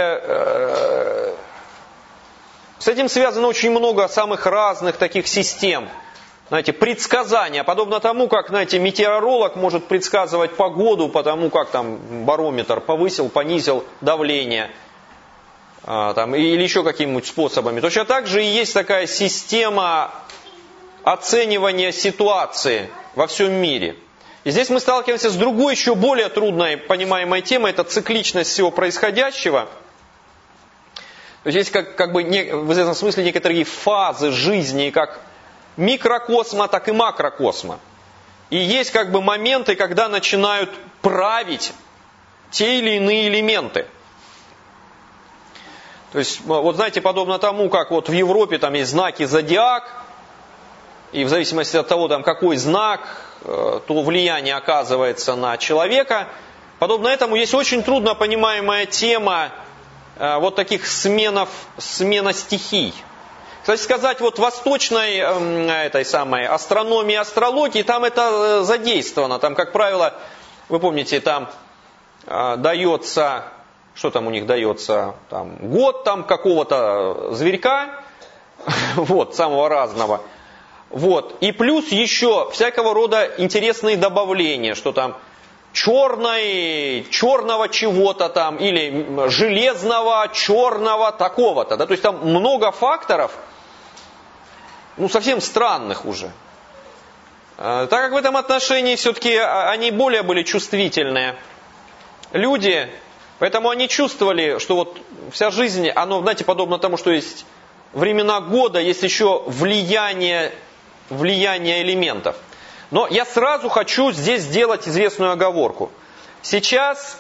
с этим связано очень много самых разных таких систем. Знаете, предсказания, подобно тому, как, знаете, метеоролог может предсказывать погоду, потому как там барометр повысил, понизил давление, там, или еще какими-нибудь способами. Точно так же и есть такая система оценивания ситуации во всем мире. И здесь мы сталкиваемся с другой, еще более трудной понимаемой темой, это цикличность всего происходящего. То есть есть как бы в этом смысле некоторые фазы жизни, как микрокосма, так и макрокосма. И есть как бы моменты, когда начинают править те или иные элементы. То есть, вот знаете, подобно тому, как вот в Европе там есть знаки зодиак, и в зависимости от того, там, какой знак, то влияние оказывается на человека. Подобно этому есть очень трудно понимаемая тема вот таких смена стихий. Кстати сказать, вот в восточной этой самой астрономии, астрологии, там это задействовано. Там, как правило, вы помните, там дается, что там у них дается, там, год там какого-то зверька, вот, самого разного. Вот. И плюс еще всякого рода интересные добавления, что там черного чего-то там, или железного, черного, такого-то. Да? То есть там много факторов, ну, совсем странных уже. Так как в этом отношении все-таки они более были чувствительные люди, поэтому они чувствовали, что вот вся жизнь, оно, знаете, подобно тому, что есть времена года, есть еще влияние элементов. Но я сразу хочу здесь сделать известную оговорку. Сейчас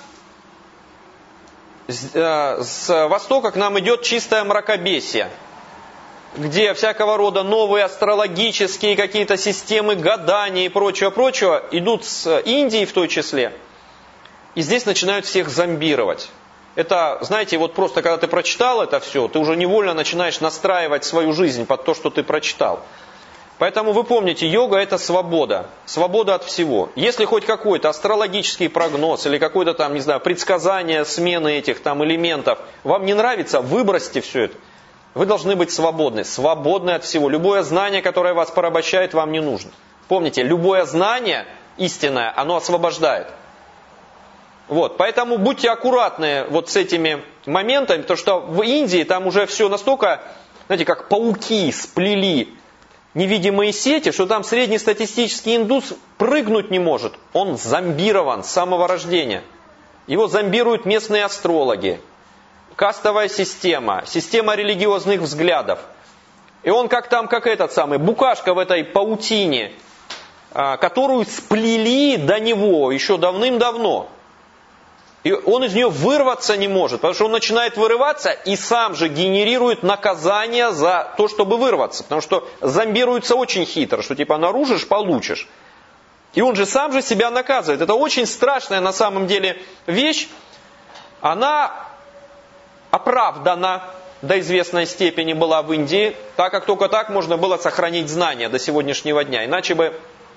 с востока к нам идет чистое мракобесие, где всякого рода новые астрологические какие-то системы гадания и прочего идут с Индии в той числе. И здесь начинают всех зомбировать. Это, знаете, вот просто когда ты прочитал это все, ты уже невольно начинаешь настраивать свою жизнь под то, что ты прочитал. Поэтому вы помните, йога это свобода. Свобода от всего. Если хоть какой-то астрологический прогноз или какое-то там, не знаю, предсказание смены этих там элементов вам не нравится, выбросьте все это. Вы должны быть свободны. Свободны от всего. Любое знание, которое вас порабощает, вам не нужно. Помните, любое знание истинное, оно освобождает. Вот, поэтому будьте аккуратны вот с этими моментами, потому что в Индии там уже все настолько, знаете, как пауки сплели невидимые сети, что там среднестатистический индус прыгнуть не может. Он зомбирован с самого рождения. Его зомбируют местные астрологи, кастовая система, система религиозных взглядов. И он как этот самый букашка в этой паутине, которую сплели до него еще давным-давно. И он из нее вырваться не может, потому что он начинает вырываться и сам же генерирует наказание за то, чтобы вырваться. Потому что зомбируется очень хитро, что типа нарушишь, получишь. И он же сам же себя наказывает. Это очень страшная на самом деле вещь. Она оправдана до известной степени была в Индии, так как только так можно было сохранить знания до сегодняшнего дня. Иначе бы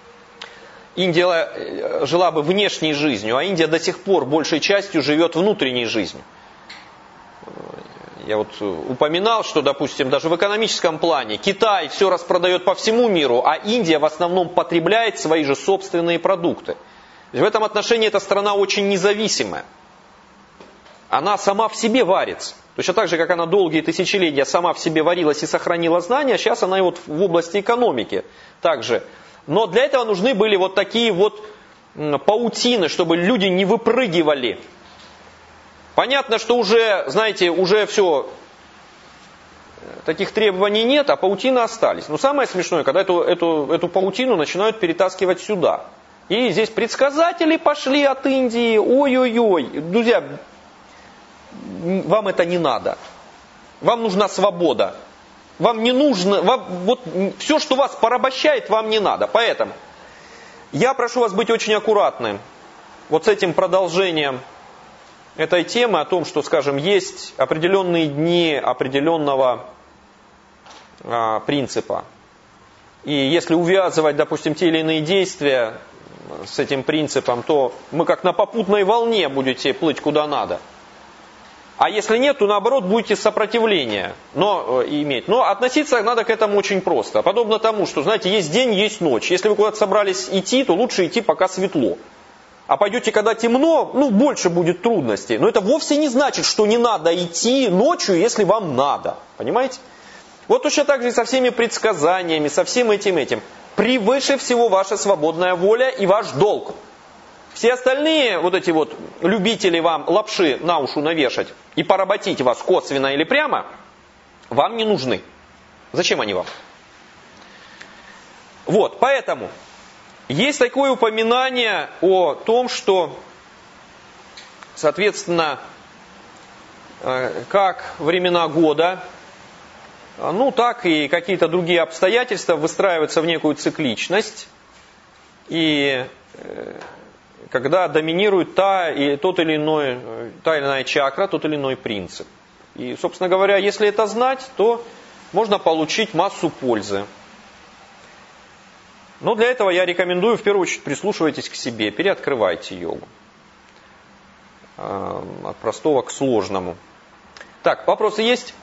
Индия жила бы внешней жизнью, а Индия до сих пор большей частью живет внутренней жизнью. Я вот упоминал, что, допустим, даже в экономическом плане Китай все распродает по всему миру, а Индия в основном потребляет свои же собственные продукты. В этом отношении эта страна очень независимая. Она сама в себе варится. Точно так же, как она долгие тысячелетия сама в себе варилась и сохранила знания, сейчас она и вот в области экономики также. Но для этого нужны были вот такие вот паутины, чтобы люди не выпрыгивали. Понятно, что уже, знаете, уже все, таких требований нет, а паутины остались. Но самое смешное, когда эту паутину начинают перетаскивать сюда. И здесь предсказатели пошли от Индии, ой-ой-ой. Друзья, вам это не надо. Вам нужна свобода. Вам не нужно, вот все, что вас порабощает, вам не надо. Поэтому я прошу вас быть очень аккуратным вот с этим продолжением этой темы о том, что, скажем, есть определенные дни определенного принципа. И если увязывать, допустим, те или иные действия с этим принципом, то мы как на попутной волне будете плыть куда надо. А если нет, то наоборот будете сопротивление иметь. Но относиться надо к этому очень просто. Подобно тому, что, знаете, есть день, есть ночь. Если вы куда-то собрались идти, то лучше идти, пока светло. А пойдете, когда темно, больше будет трудностей. Но это вовсе не значит, что не надо идти ночью, если вам надо. Понимаете? Вот точно так же и со всеми предсказаниями, со всем этим. Превыше всего ваша свободная воля и ваш долг. Все остальные вот эти вот любители вам лапши на уши навешать и поработить вас косвенно или прямо, вам не нужны. Зачем они вам? Вот, поэтому есть такое упоминание о том, что, соответственно, как времена года, так и какие-то другие обстоятельства выстраиваются в некую цикличность. И когда доминирует та или иная чакра, тот или иной принцип. И, собственно говоря, если это знать, то можно получить массу пользы. Но для этого я рекомендую, в первую очередь, прислушивайтесь к себе, переоткрывайте йогу. От простого к сложному. Так, вопросы есть?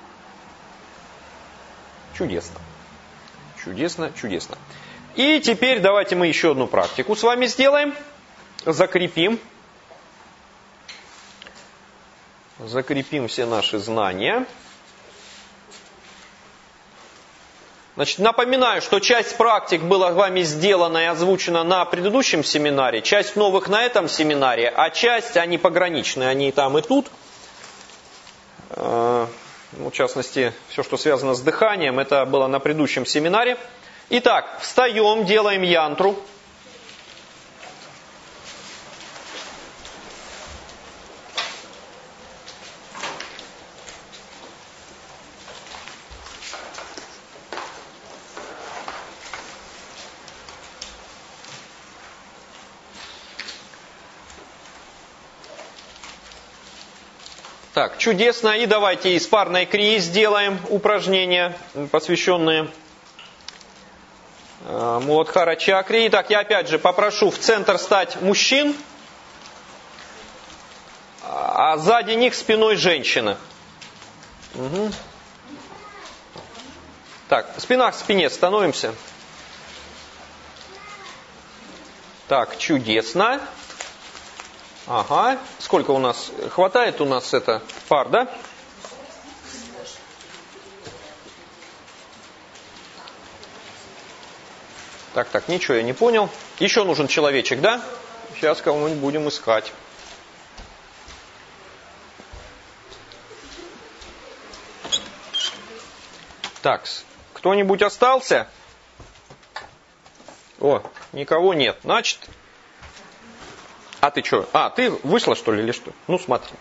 Чудесно. Чудесно. И теперь давайте мы еще одну практику с вами сделаем. Закрепим все наши знания. Значит, напоминаю, что часть практик была вами сделана и озвучена на предыдущем семинаре, часть новых на этом семинаре, а часть, они пограничные, они и там, и тут. В частности, все, что связано с дыханием, это было на предыдущем семинаре. Итак, встаем, делаем янтру. Так, чудесно. И давайте из парной крии сделаем упражнения, посвященные Муладхара чакре. Итак, я опять же попрошу в центр стать мужчин, а сзади них спиной женщины. Угу. Так, спина к спине становимся. Так, чудесно. Ага. Сколько у нас? Хватает у нас это пар, да? Так, ничего я не понял. Еще нужен человечек, да? Сейчас кого-нибудь будем искать. Так, кто-нибудь остался? О, никого нет. Значит, а ты что? А, ты вышла, что ли, или что? Ну, смотри.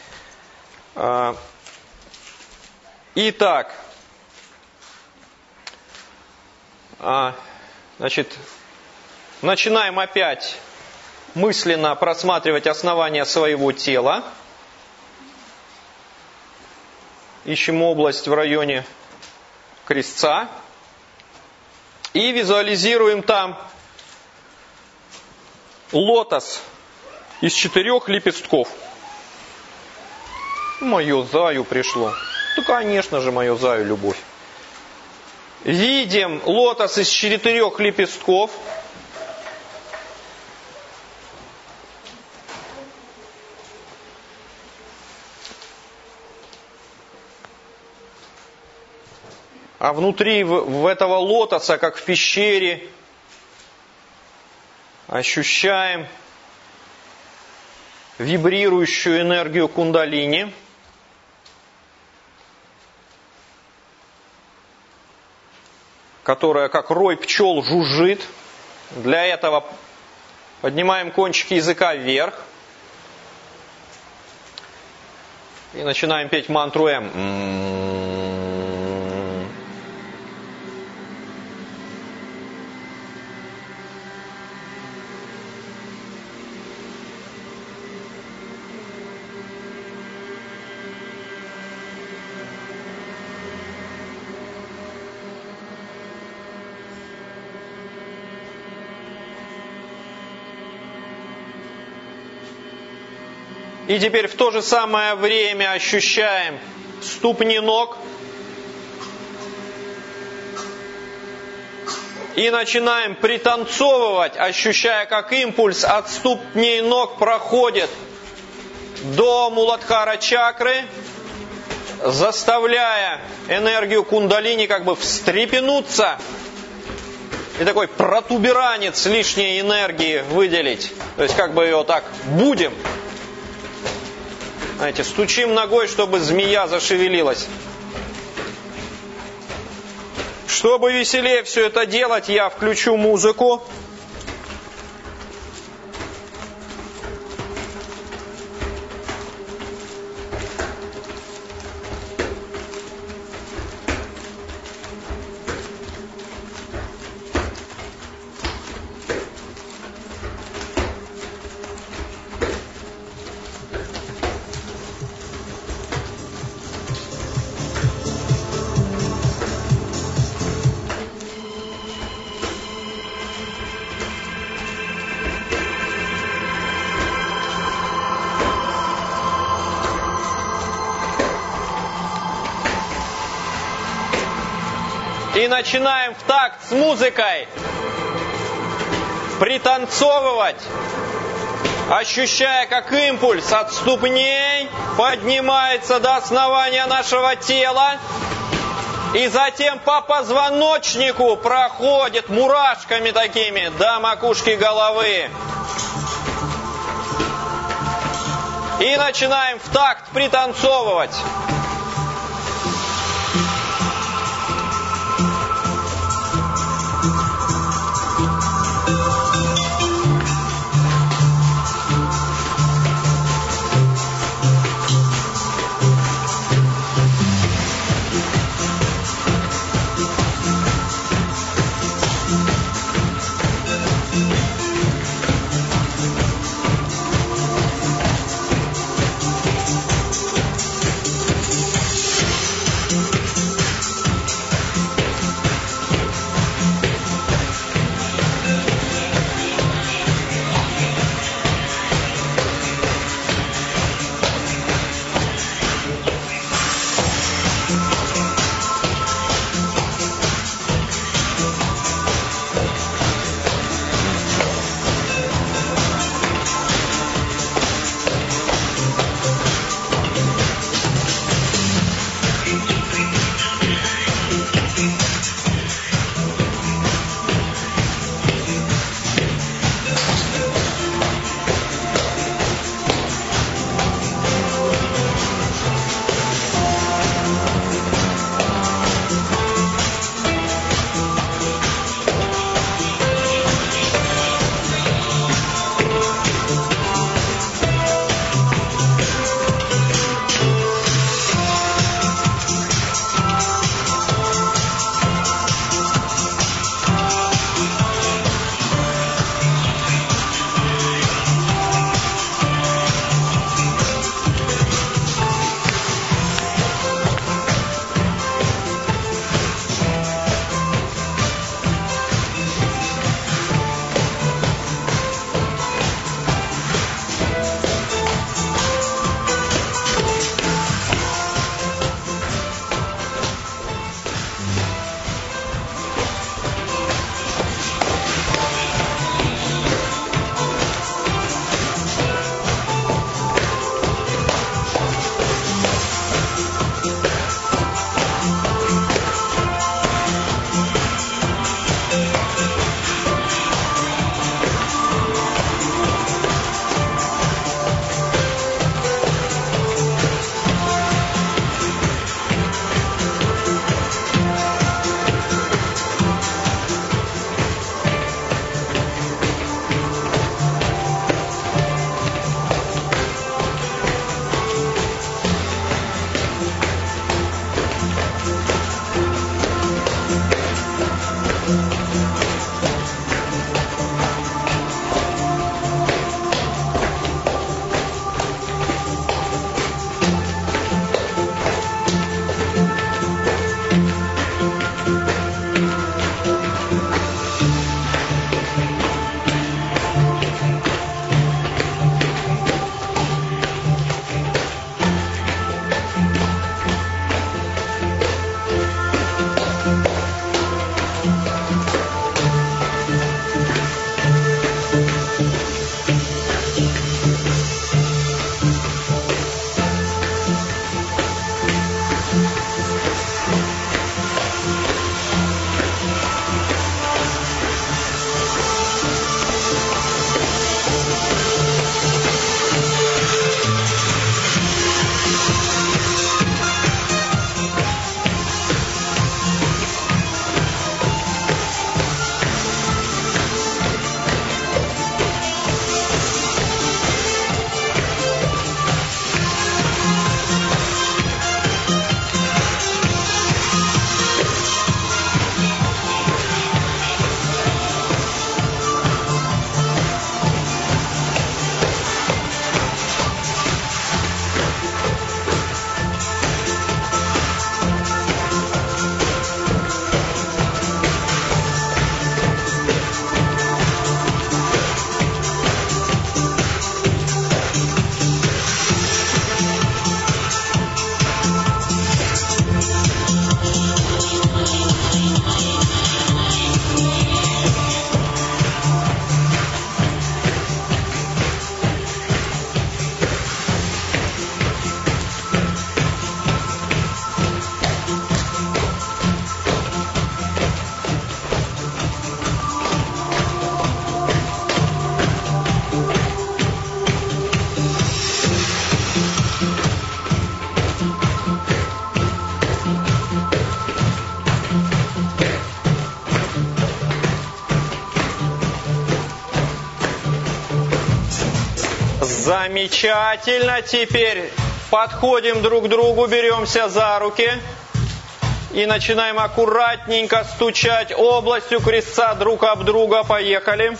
Итак, значит, начинаем опять мысленно просматривать основания своего тела. Ищем область в районе крестца. И визуализируем там лотос из 4 лепестков. Мое заю пришло. Да, конечно же, мое заю любовь. Видим лотос из 4 лепестков. А внутри в этого лотоса, как в пещере, ощущаем вибрирующую энергию кундалини, которая как рой пчел жужжит. Для этого поднимаем кончики языка вверх и начинаем петь мантру М. И теперь в то же самое время ощущаем ступни ног. И начинаем пританцовывать, ощущая, как импульс от ступней ног проходит до Муладхара чакры, заставляя энергию кундалини как бы встрепенуться и такой протуберанец лишней энергии выделить. То есть как бы ее так будем. Знаете, стучим ногой, чтобы змея зашевелилась. Чтобы веселее все это делать, я включу музыку. И начинаем в такт с музыкой пританцовывать, ощущая, как импульс от ступней поднимается до основания нашего тела и затем по позвоночнику проходит мурашками такими до макушки головы. И начинаем в такт пританцовывать. Замечательно. Теперь подходим друг к другу, беремся за руки и начинаем аккуратненько стучать областью крестца друг об друга. Поехали.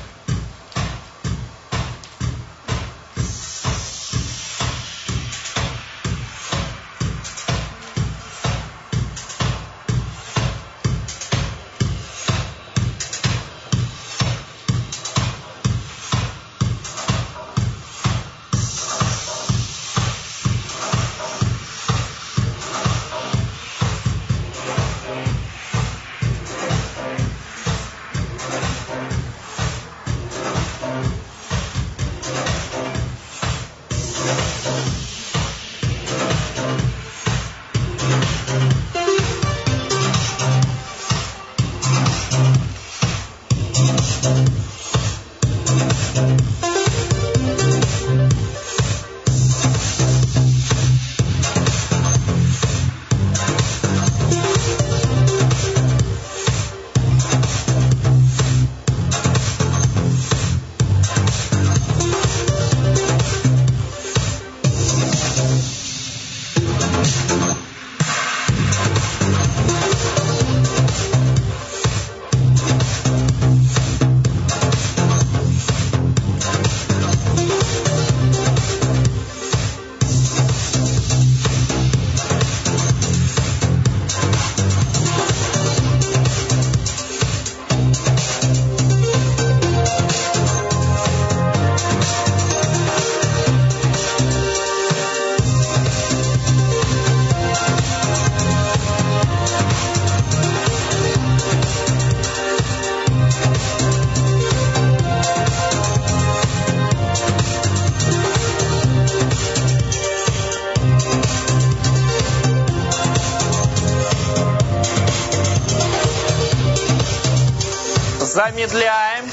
Замедляем.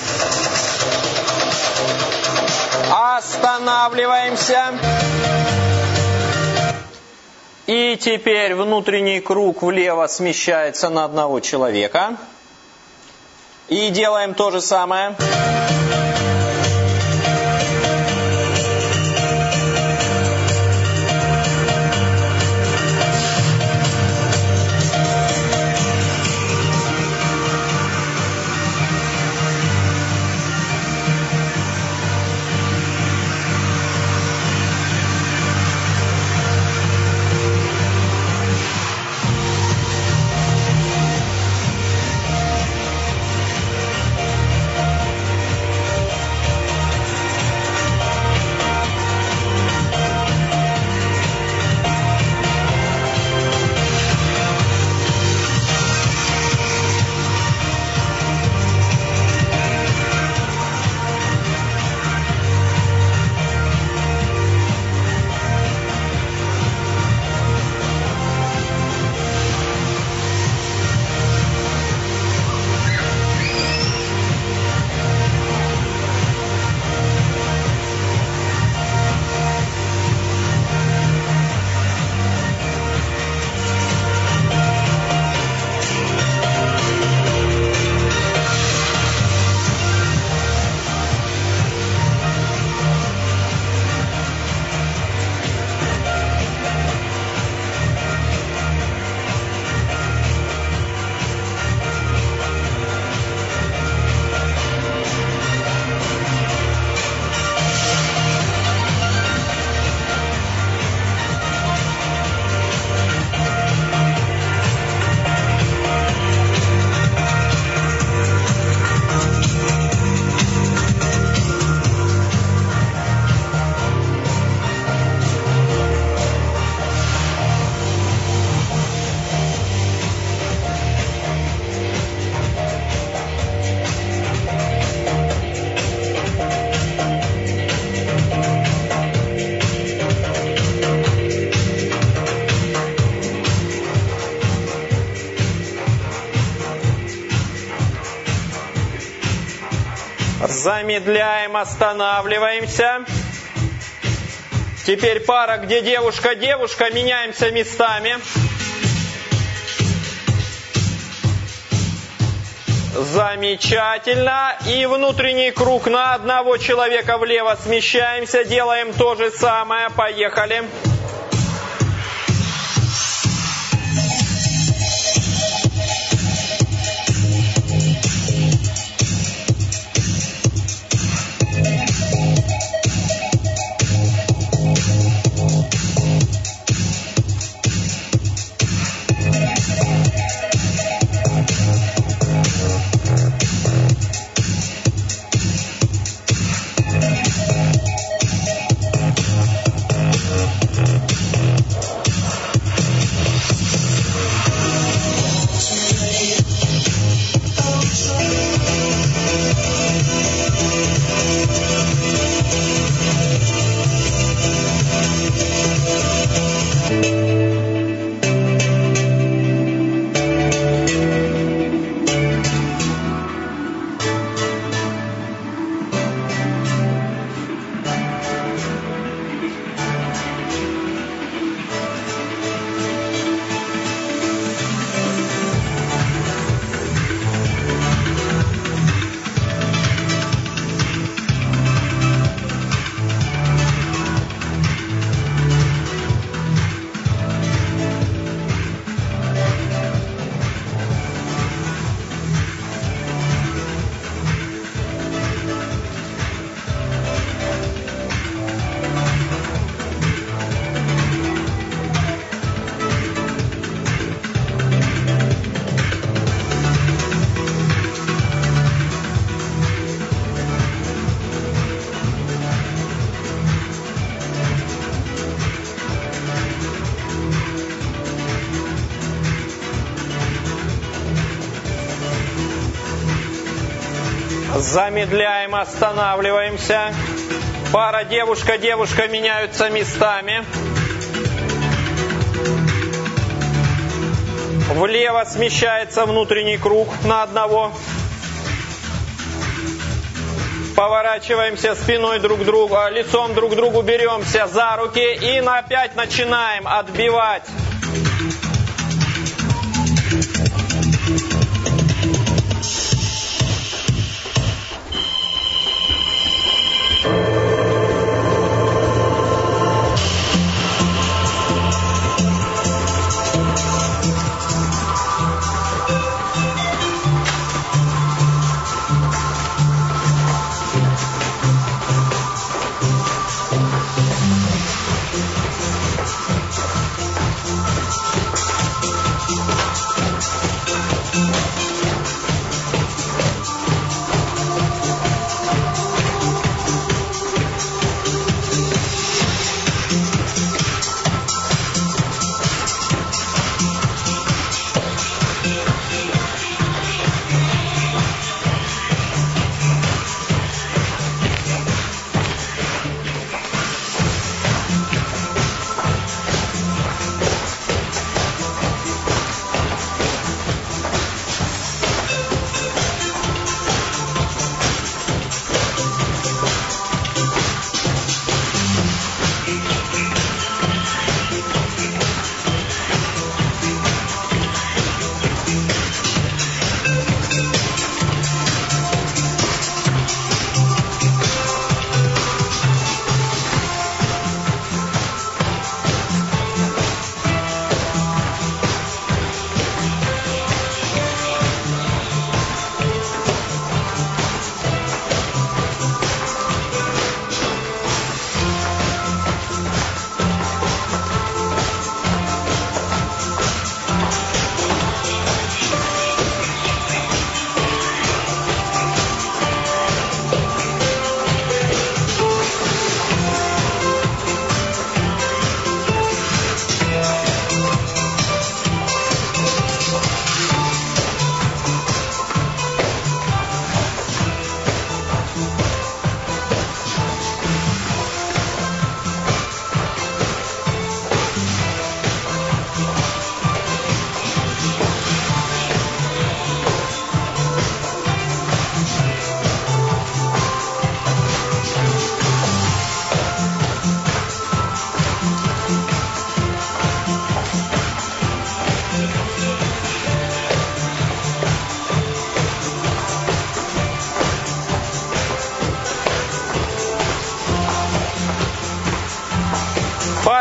Останавливаемся. И теперь внутренний круг влево смещается на одного человека. И делаем то же самое. Замедляем, останавливаемся. Теперь пара, где девушка-девушка, меняемся местами. Замечательно. И внутренний круг на одного человека влево смещаемся. Делаем то же самое. Поехали. Замедляем, останавливаемся. Пара девушка-девушка меняются местами. Влево смещается внутренний круг на одного. Поворачиваемся спиной друг к другу, лицом друг к другу, беремся за руки и опять начинаем отбивать.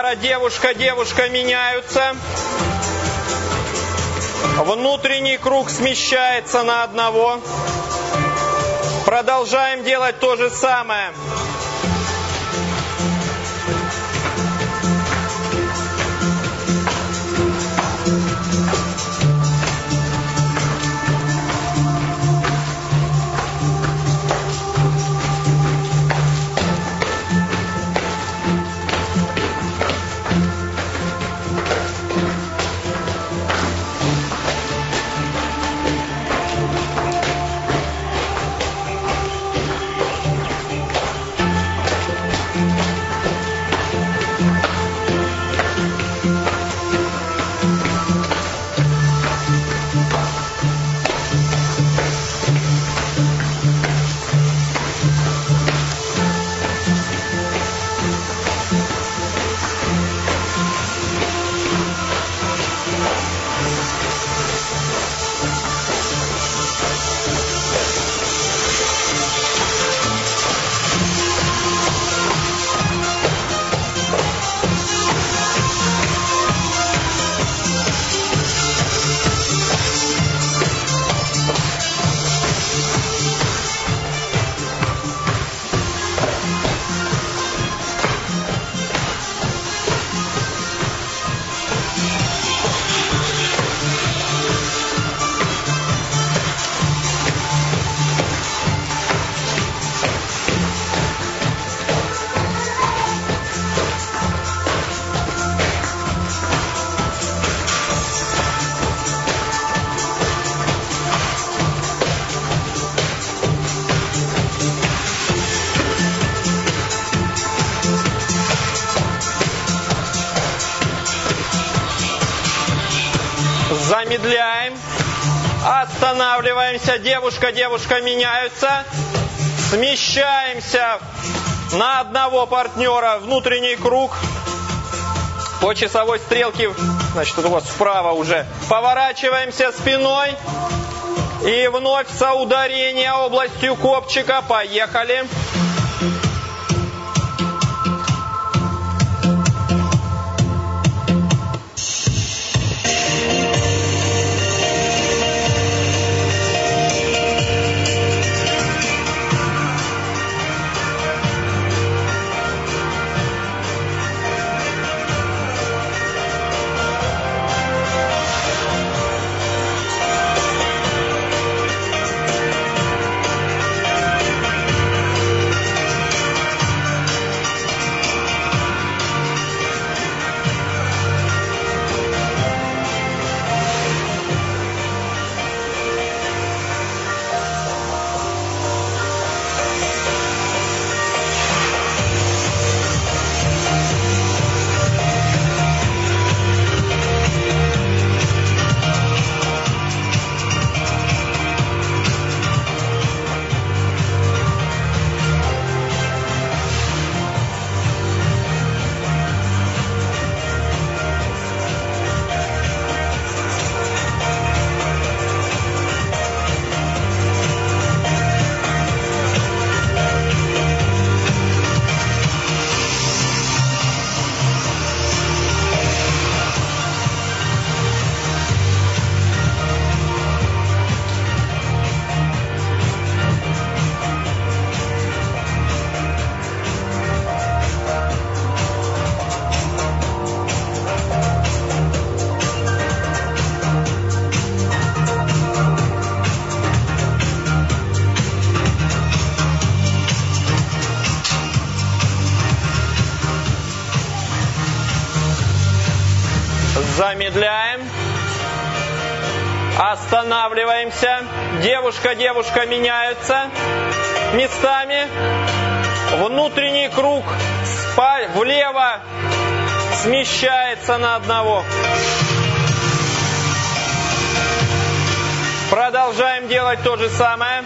партнера девушка, девушка меняются. Внутренний круг смещается на одного. Продолжаем делать то же самое. Замедляем. Останавливаемся. Девушка, девушка меняются. Смещаемся на одного партнера. Внутренний круг. По часовой стрелке, значит, это у вас вправо уже. Поворачиваемся спиной. И вновь соударение областью копчика. Поехали. Замедляем. Останавливаемся. Девушка, девушка меняются местами. Внутренний круг влево смещается на одного. Продолжаем делать то же самое.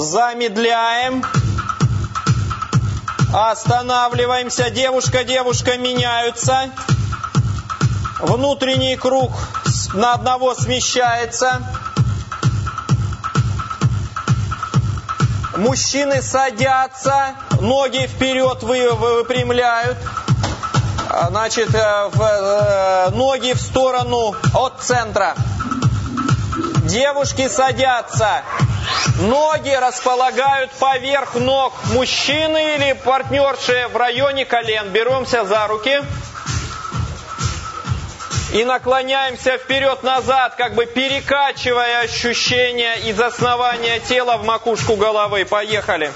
Замедляем. Останавливаемся. Девушка, девушка меняются. Внутренний круг на одного смещается. Мужчины садятся. Ноги вперед выпрямляют. Значит, ноги в сторону от центра. Девушки садятся. Ноги располагают поверх ног мужчины или партнерши в районе колен. Беремся за руки и наклоняемся вперед-назад, как бы перекачивая ощущения из основания тела в макушку головы. Поехали.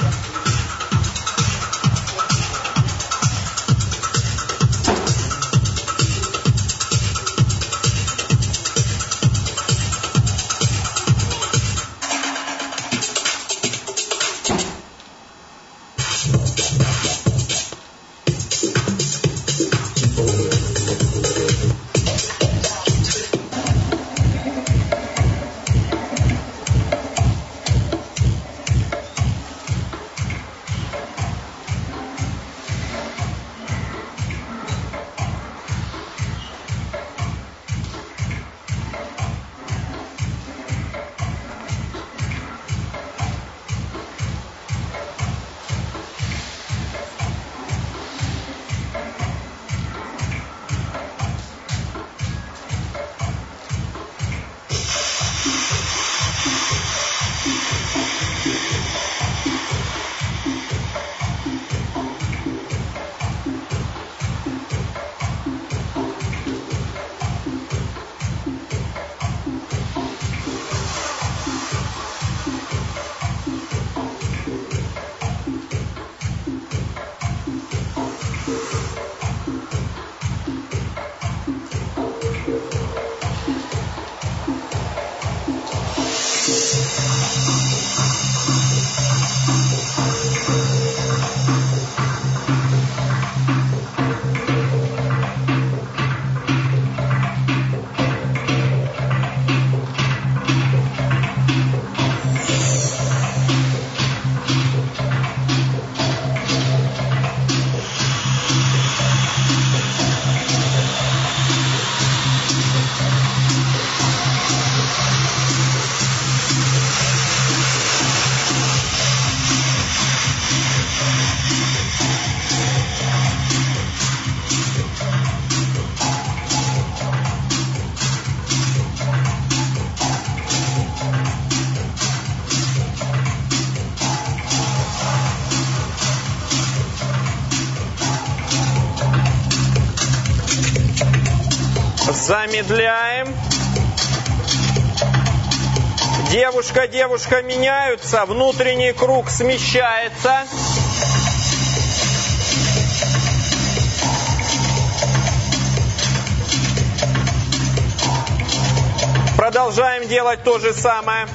Замедляем. Девушка, девушка меняются. Внутренний круг смещается. Продолжаем делать то же самое.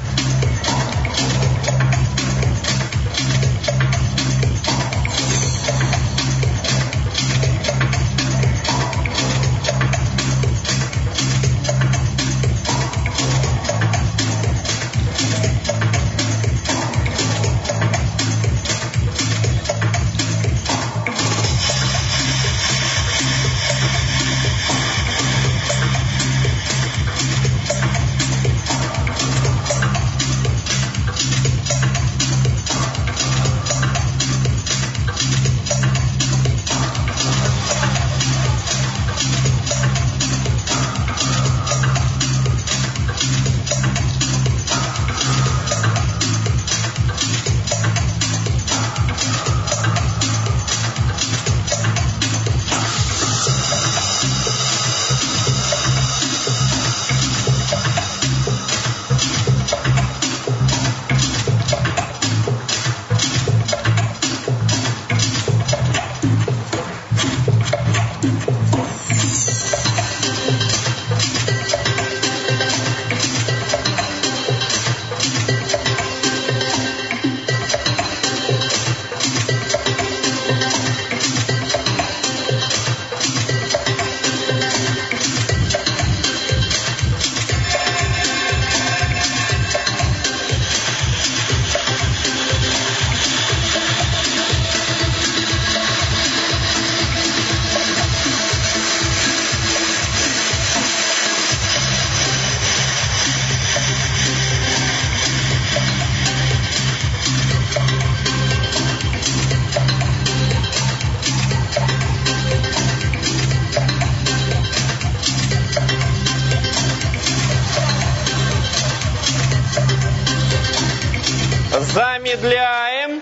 Замедляем.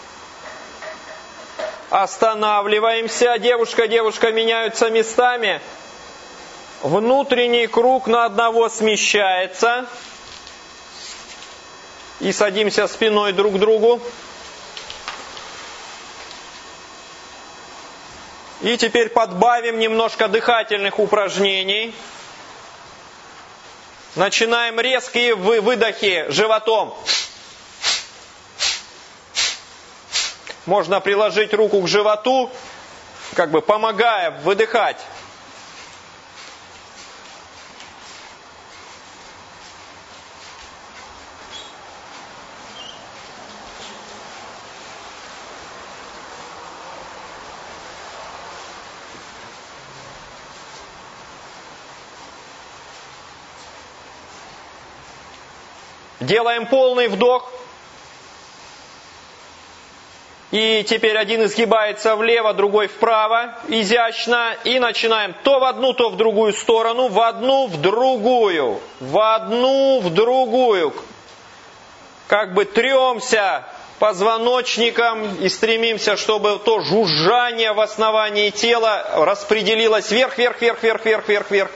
Останавливаемся. Девушка меняются местами. Внутренний круг на одного смещается. И садимся спиной друг к другу. И теперь подбавим немножко дыхательных упражнений. Начинаем резкие выдохи животом. Можно приложить руку к животу, как бы помогая выдыхать. Делаем полный вдох. И теперь один изгибается влево, другой вправо, изящно. И начинаем то в одну, то в другую сторону, в одну, в другую, в одну, в другую. Как бы тремся позвоночником и стремимся, чтобы то жужжание в основании тела распределилось вверх, вверх, вверх, вверх, вверх, вверх, вверх.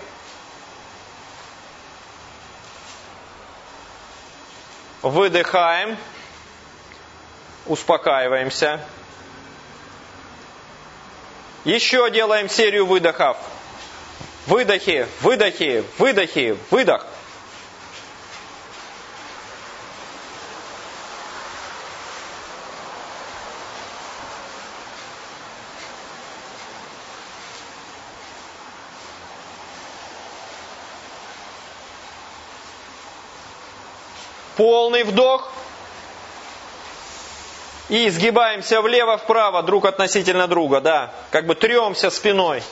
Выдыхаем. Успокаиваемся. Еще делаем серию выдохов. Выдохи, выдохи, выдохи, выдох. Полный вдох. И изгибаемся влево-вправо, друг относительно друга, да. Как бы тремся спиной.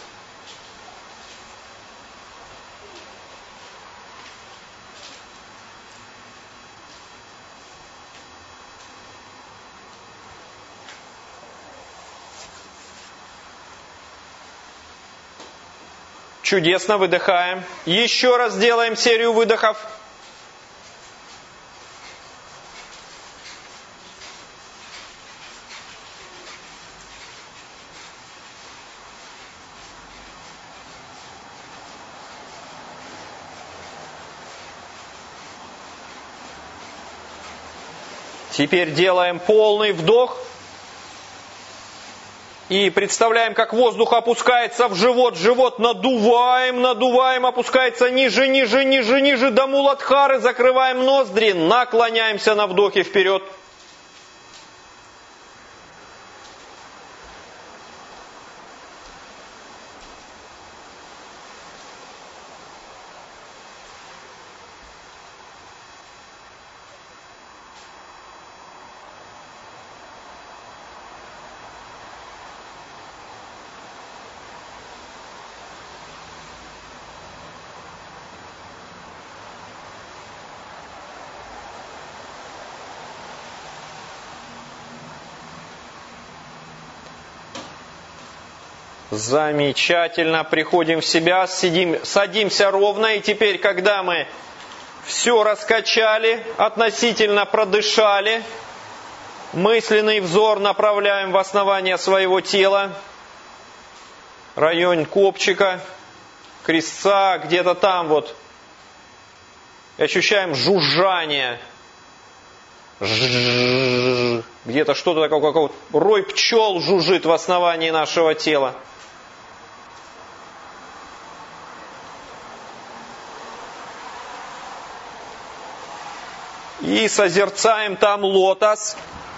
Чудесно, выдыхаем. Еще раз делаем серию выдохов. Теперь делаем полный вдох. И представляем, как воздух опускается в живот. Живот надуваем, надуваем, опускается ниже, ниже, ниже, ниже до муладхары. Закрываем ноздри, наклоняемся на вдохе вперед. Замечательно. Приходим в себя, садимся ровно. И теперь, когда мы все раскачали, относительно продышали, мысленный взор направляем в основание своего тела. Район копчика, крестца, где-то там вот. И ощущаем жужжание. Где-то что-то такое, как вот рой пчел жужжит в основании нашего тела. И созерцаем там лотос.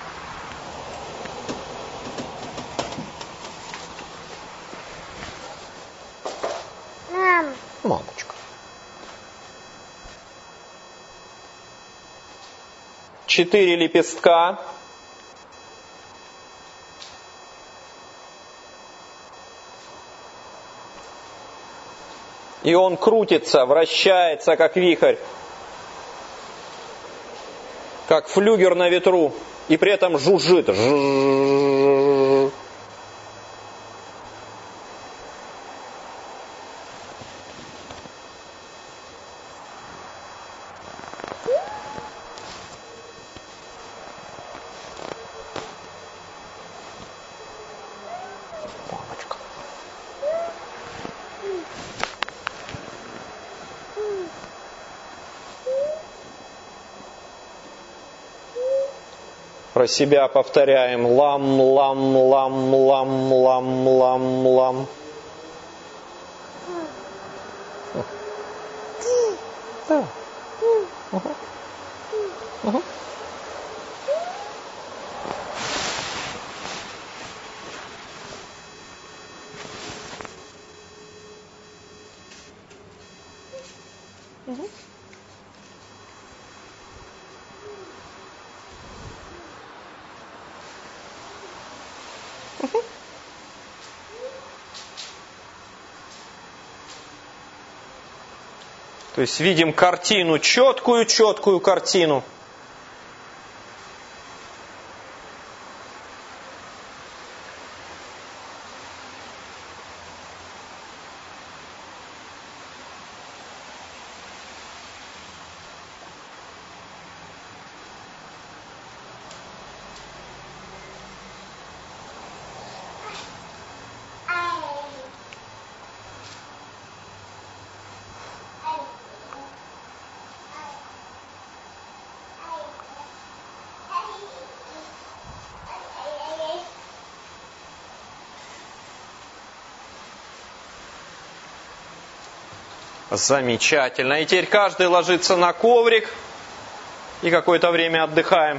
Мамочка. 4 лепестка. И он крутится, вращается, как вихрь. Как флюгер на ветру. И при этом жужжит. про себя повторяем. Лам, лам, лам, лам, лам, лам, лам. Да. Угу. Угу. Угу. Угу. То есть видим картину, четкую картину. Замечательно. И теперь каждый ложится на коврик и какое-то время отдыхаем.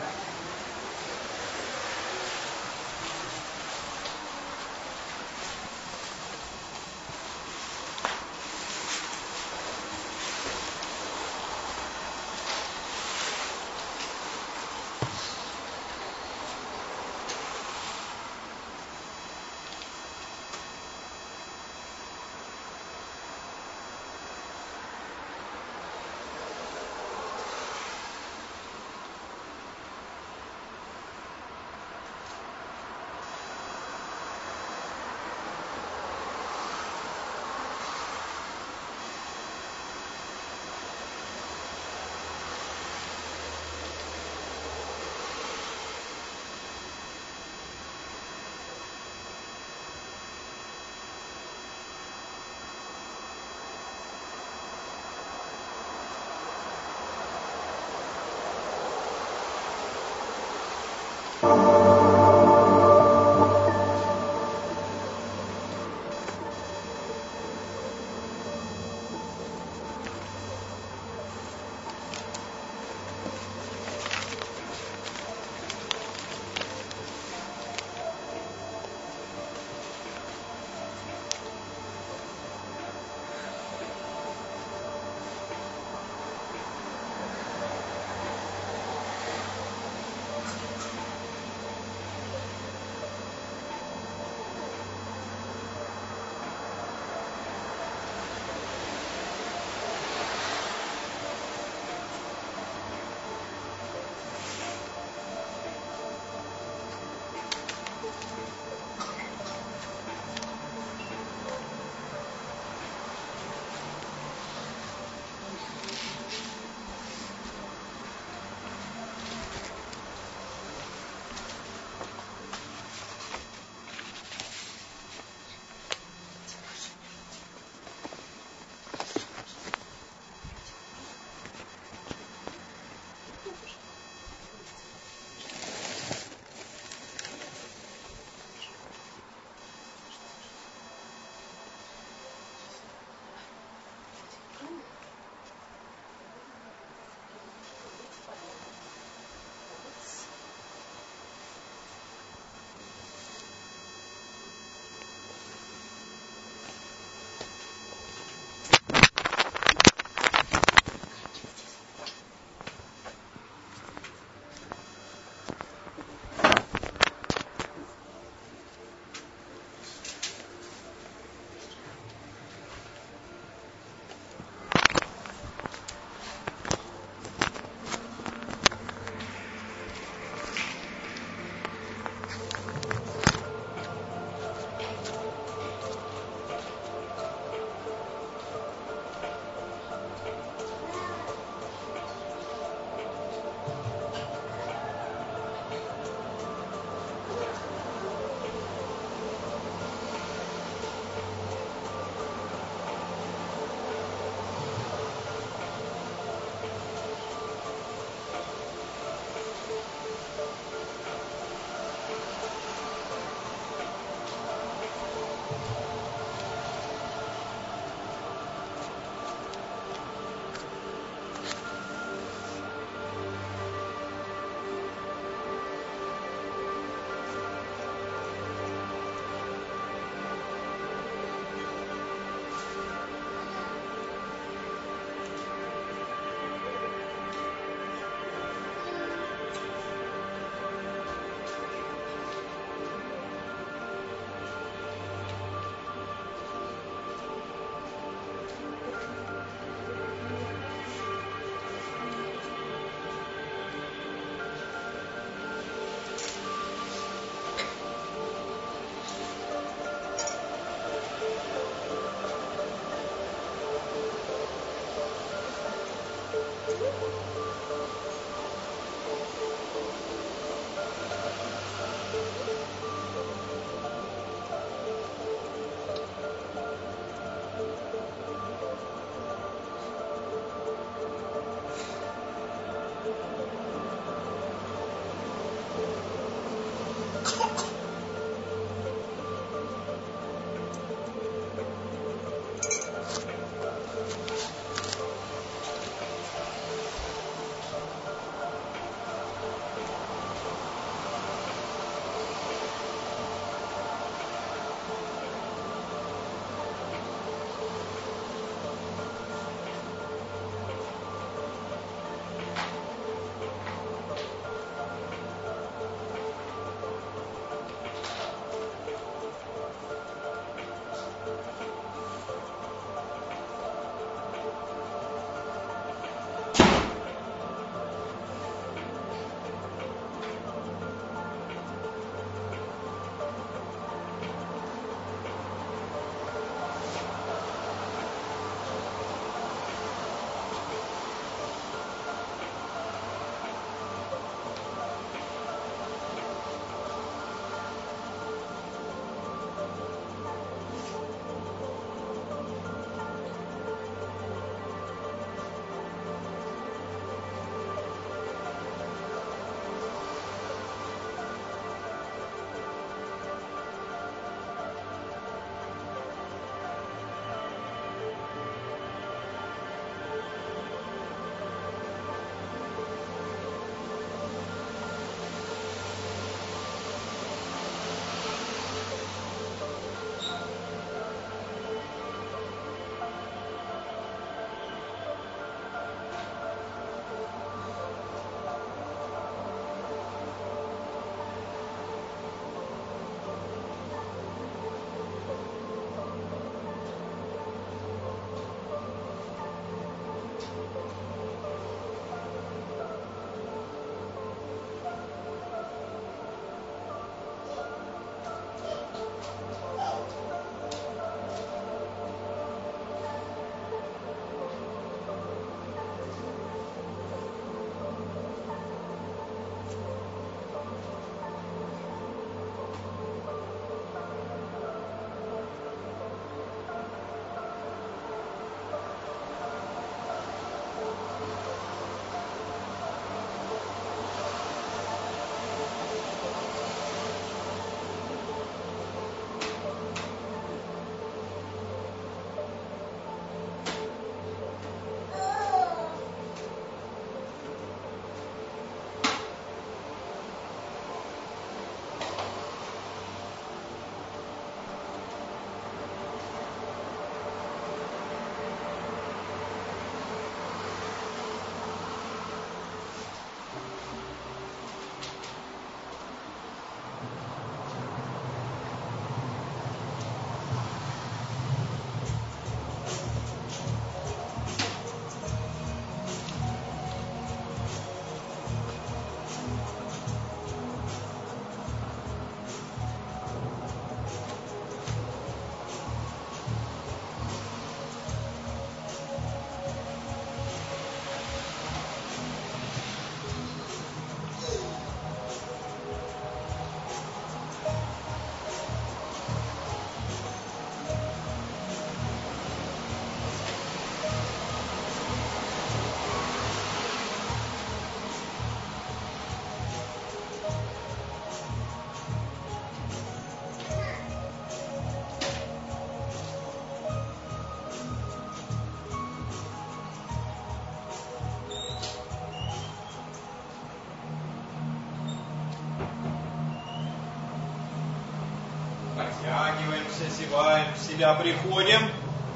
Выравниваемся, зеваем, в себя приходим.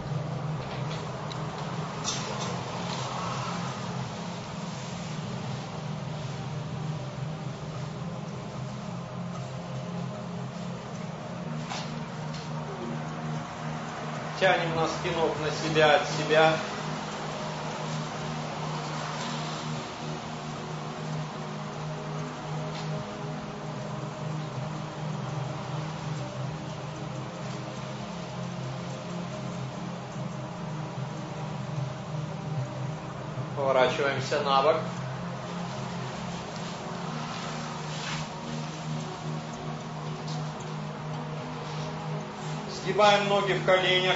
Тянем на спинок на себя, от себя. Поворачиваемся на бок. Сгибаем ноги в коленях.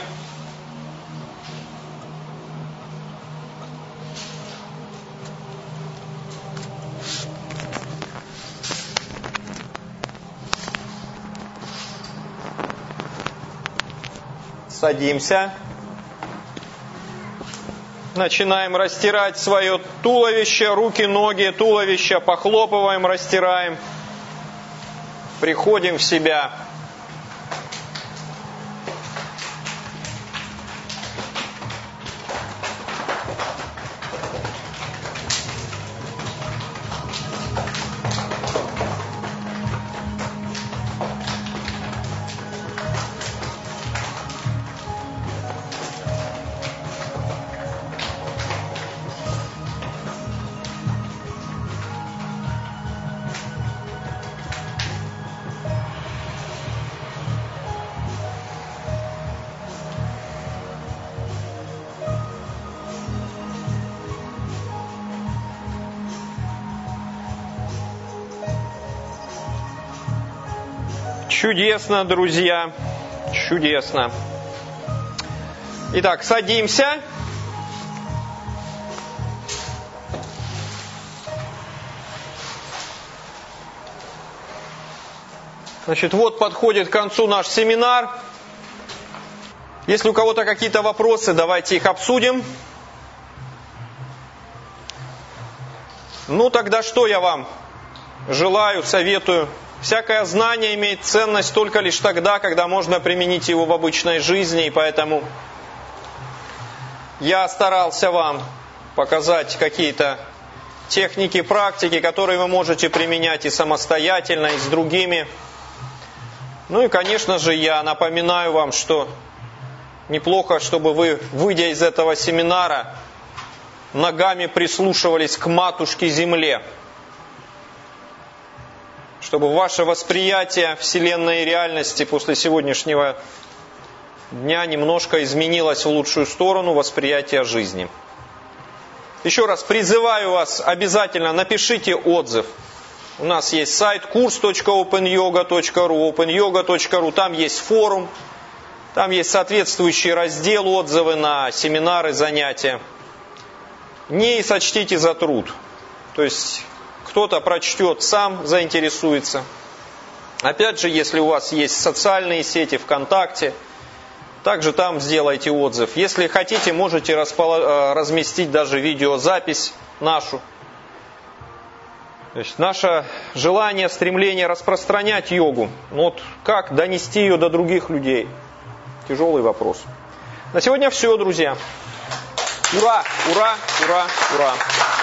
Садимся. Начинаем растирать свое туловище, руки, ноги, туловище. Похлопываем, растираем. Приходим в себя. Чудесно, друзья, чудесно. Итак, садимся. Значит, вот подходит к концу наш семинар. Если у кого-то какие-то вопросы, давайте их обсудим. Ну, тогда что я вам желаю, советую? Всякое знание имеет ценность только лишь тогда, когда можно применить его в обычной жизни, и поэтому я старался вам показать какие-то техники, практики, которые вы можете применять и самостоятельно, и с другими. Ну и, конечно же, я напоминаю вам, что неплохо, чтобы вы, выйдя из этого семинара, ногами прислушивались к матушке Земле, чтобы ваше восприятие Вселенной и реальности после сегодняшнего дня немножко изменилось в лучшую сторону восприятия жизни. Еще раз призываю вас, обязательно напишите отзыв. У нас есть сайт kurs.openyoga.ru, openyoga.ru, там есть форум, там есть соответствующий раздел отзывы на семинары, занятия. Не сочтите за труд. То есть кто-то прочтет сам, заинтересуется. Опять же, если у вас есть социальные сети, ВКонтакте, также там сделайте отзыв. Если хотите, можете разместить даже видеозапись нашу. То есть наше желание, стремление распространять йогу. Но вот как донести ее до других людей? Тяжелый вопрос. На сегодня все, друзья. Ура, ура, ура, ура.